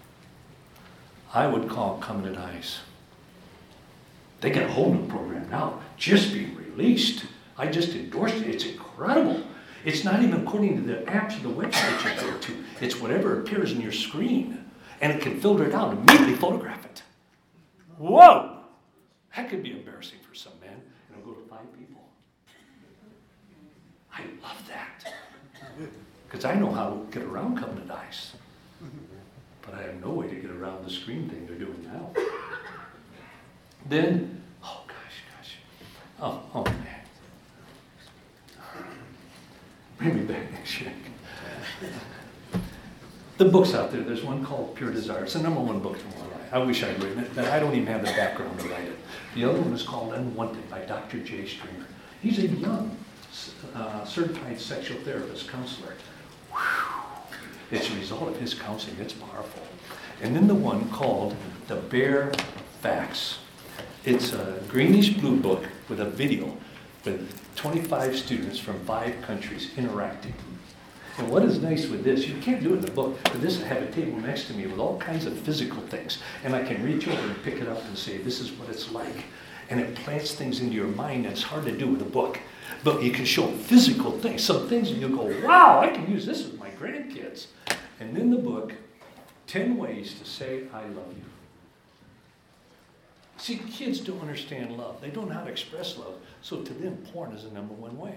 I would call Covenant Eyes. They got a whole new program now, just being released. I just endorsed it. It's incredible. It's not even according to the apps or the website you go to. It's whatever appears in your screen. And it can filter it out and immediately photograph it. Whoa! That could be embarrassing for some man. And it'll go to five people. I love that. Because I know how to get around Covenant Eyes. But I have no way to get around the screen thing they're doing now. Then, oh gosh, gosh. Oh, oh man. Bring me back next year. The books out there, there's one called Pure Desire. It's the number one book in my life. I wish I'd written it, but I don't even have the background to write it. The other one is called Unwanted by Doctor Jay Stringer. He's a young uh, certified sexual therapist counselor. Whew. It's a result of his counseling. It's powerful. And then the one called The Bare Facts. It's a greenish blue book with a video with twenty-five students from five countries interacting. And what is nice with this, you can't do it in the book, but this I have a table next to me with all kinds of physical things. And I can reach over and pick it up and say, this is what it's like. And it plants things into your mind that's hard to do with a book. But you can show physical things, some things, and you'll go, wow, I can use this with my grandkids. And in the book, ten ways to say, I love you. See, kids don't understand love. They don't know how to express love. So to them, porn is the number one way.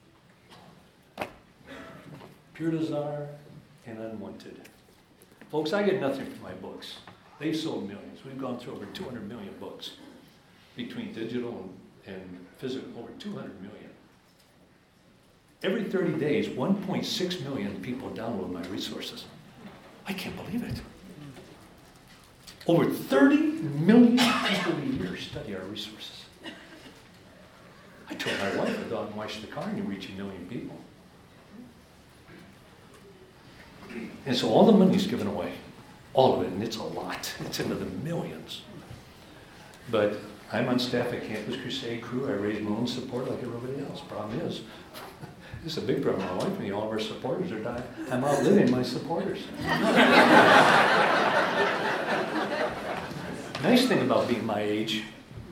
Pure Desire and Unwanted. Folks, I get nothing from my books. They've sold millions. We've gone through over two hundred million books. Between digital and, and physical, over two hundred million. Every thirty days, one point six million people download my resources. I can't believe it. Over thirty million people a year study our resources. I told my wife I'd go out and wash the car and you reach a million people. And so all the money's given away. All of it, and it's a lot. It's into the millions. But I'm on staff at Campus Crusade Crew. I raise my own support like everybody else. Problem is, this is a big problem. My wife and me, all of our supporters are dying. I'm outliving my supporters. Nice thing about being my age,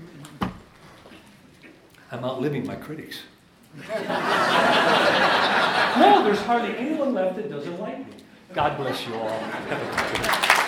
I'm outliving my critics. No, there's hardly anyone left that doesn't like me. God bless you all. Have a good day.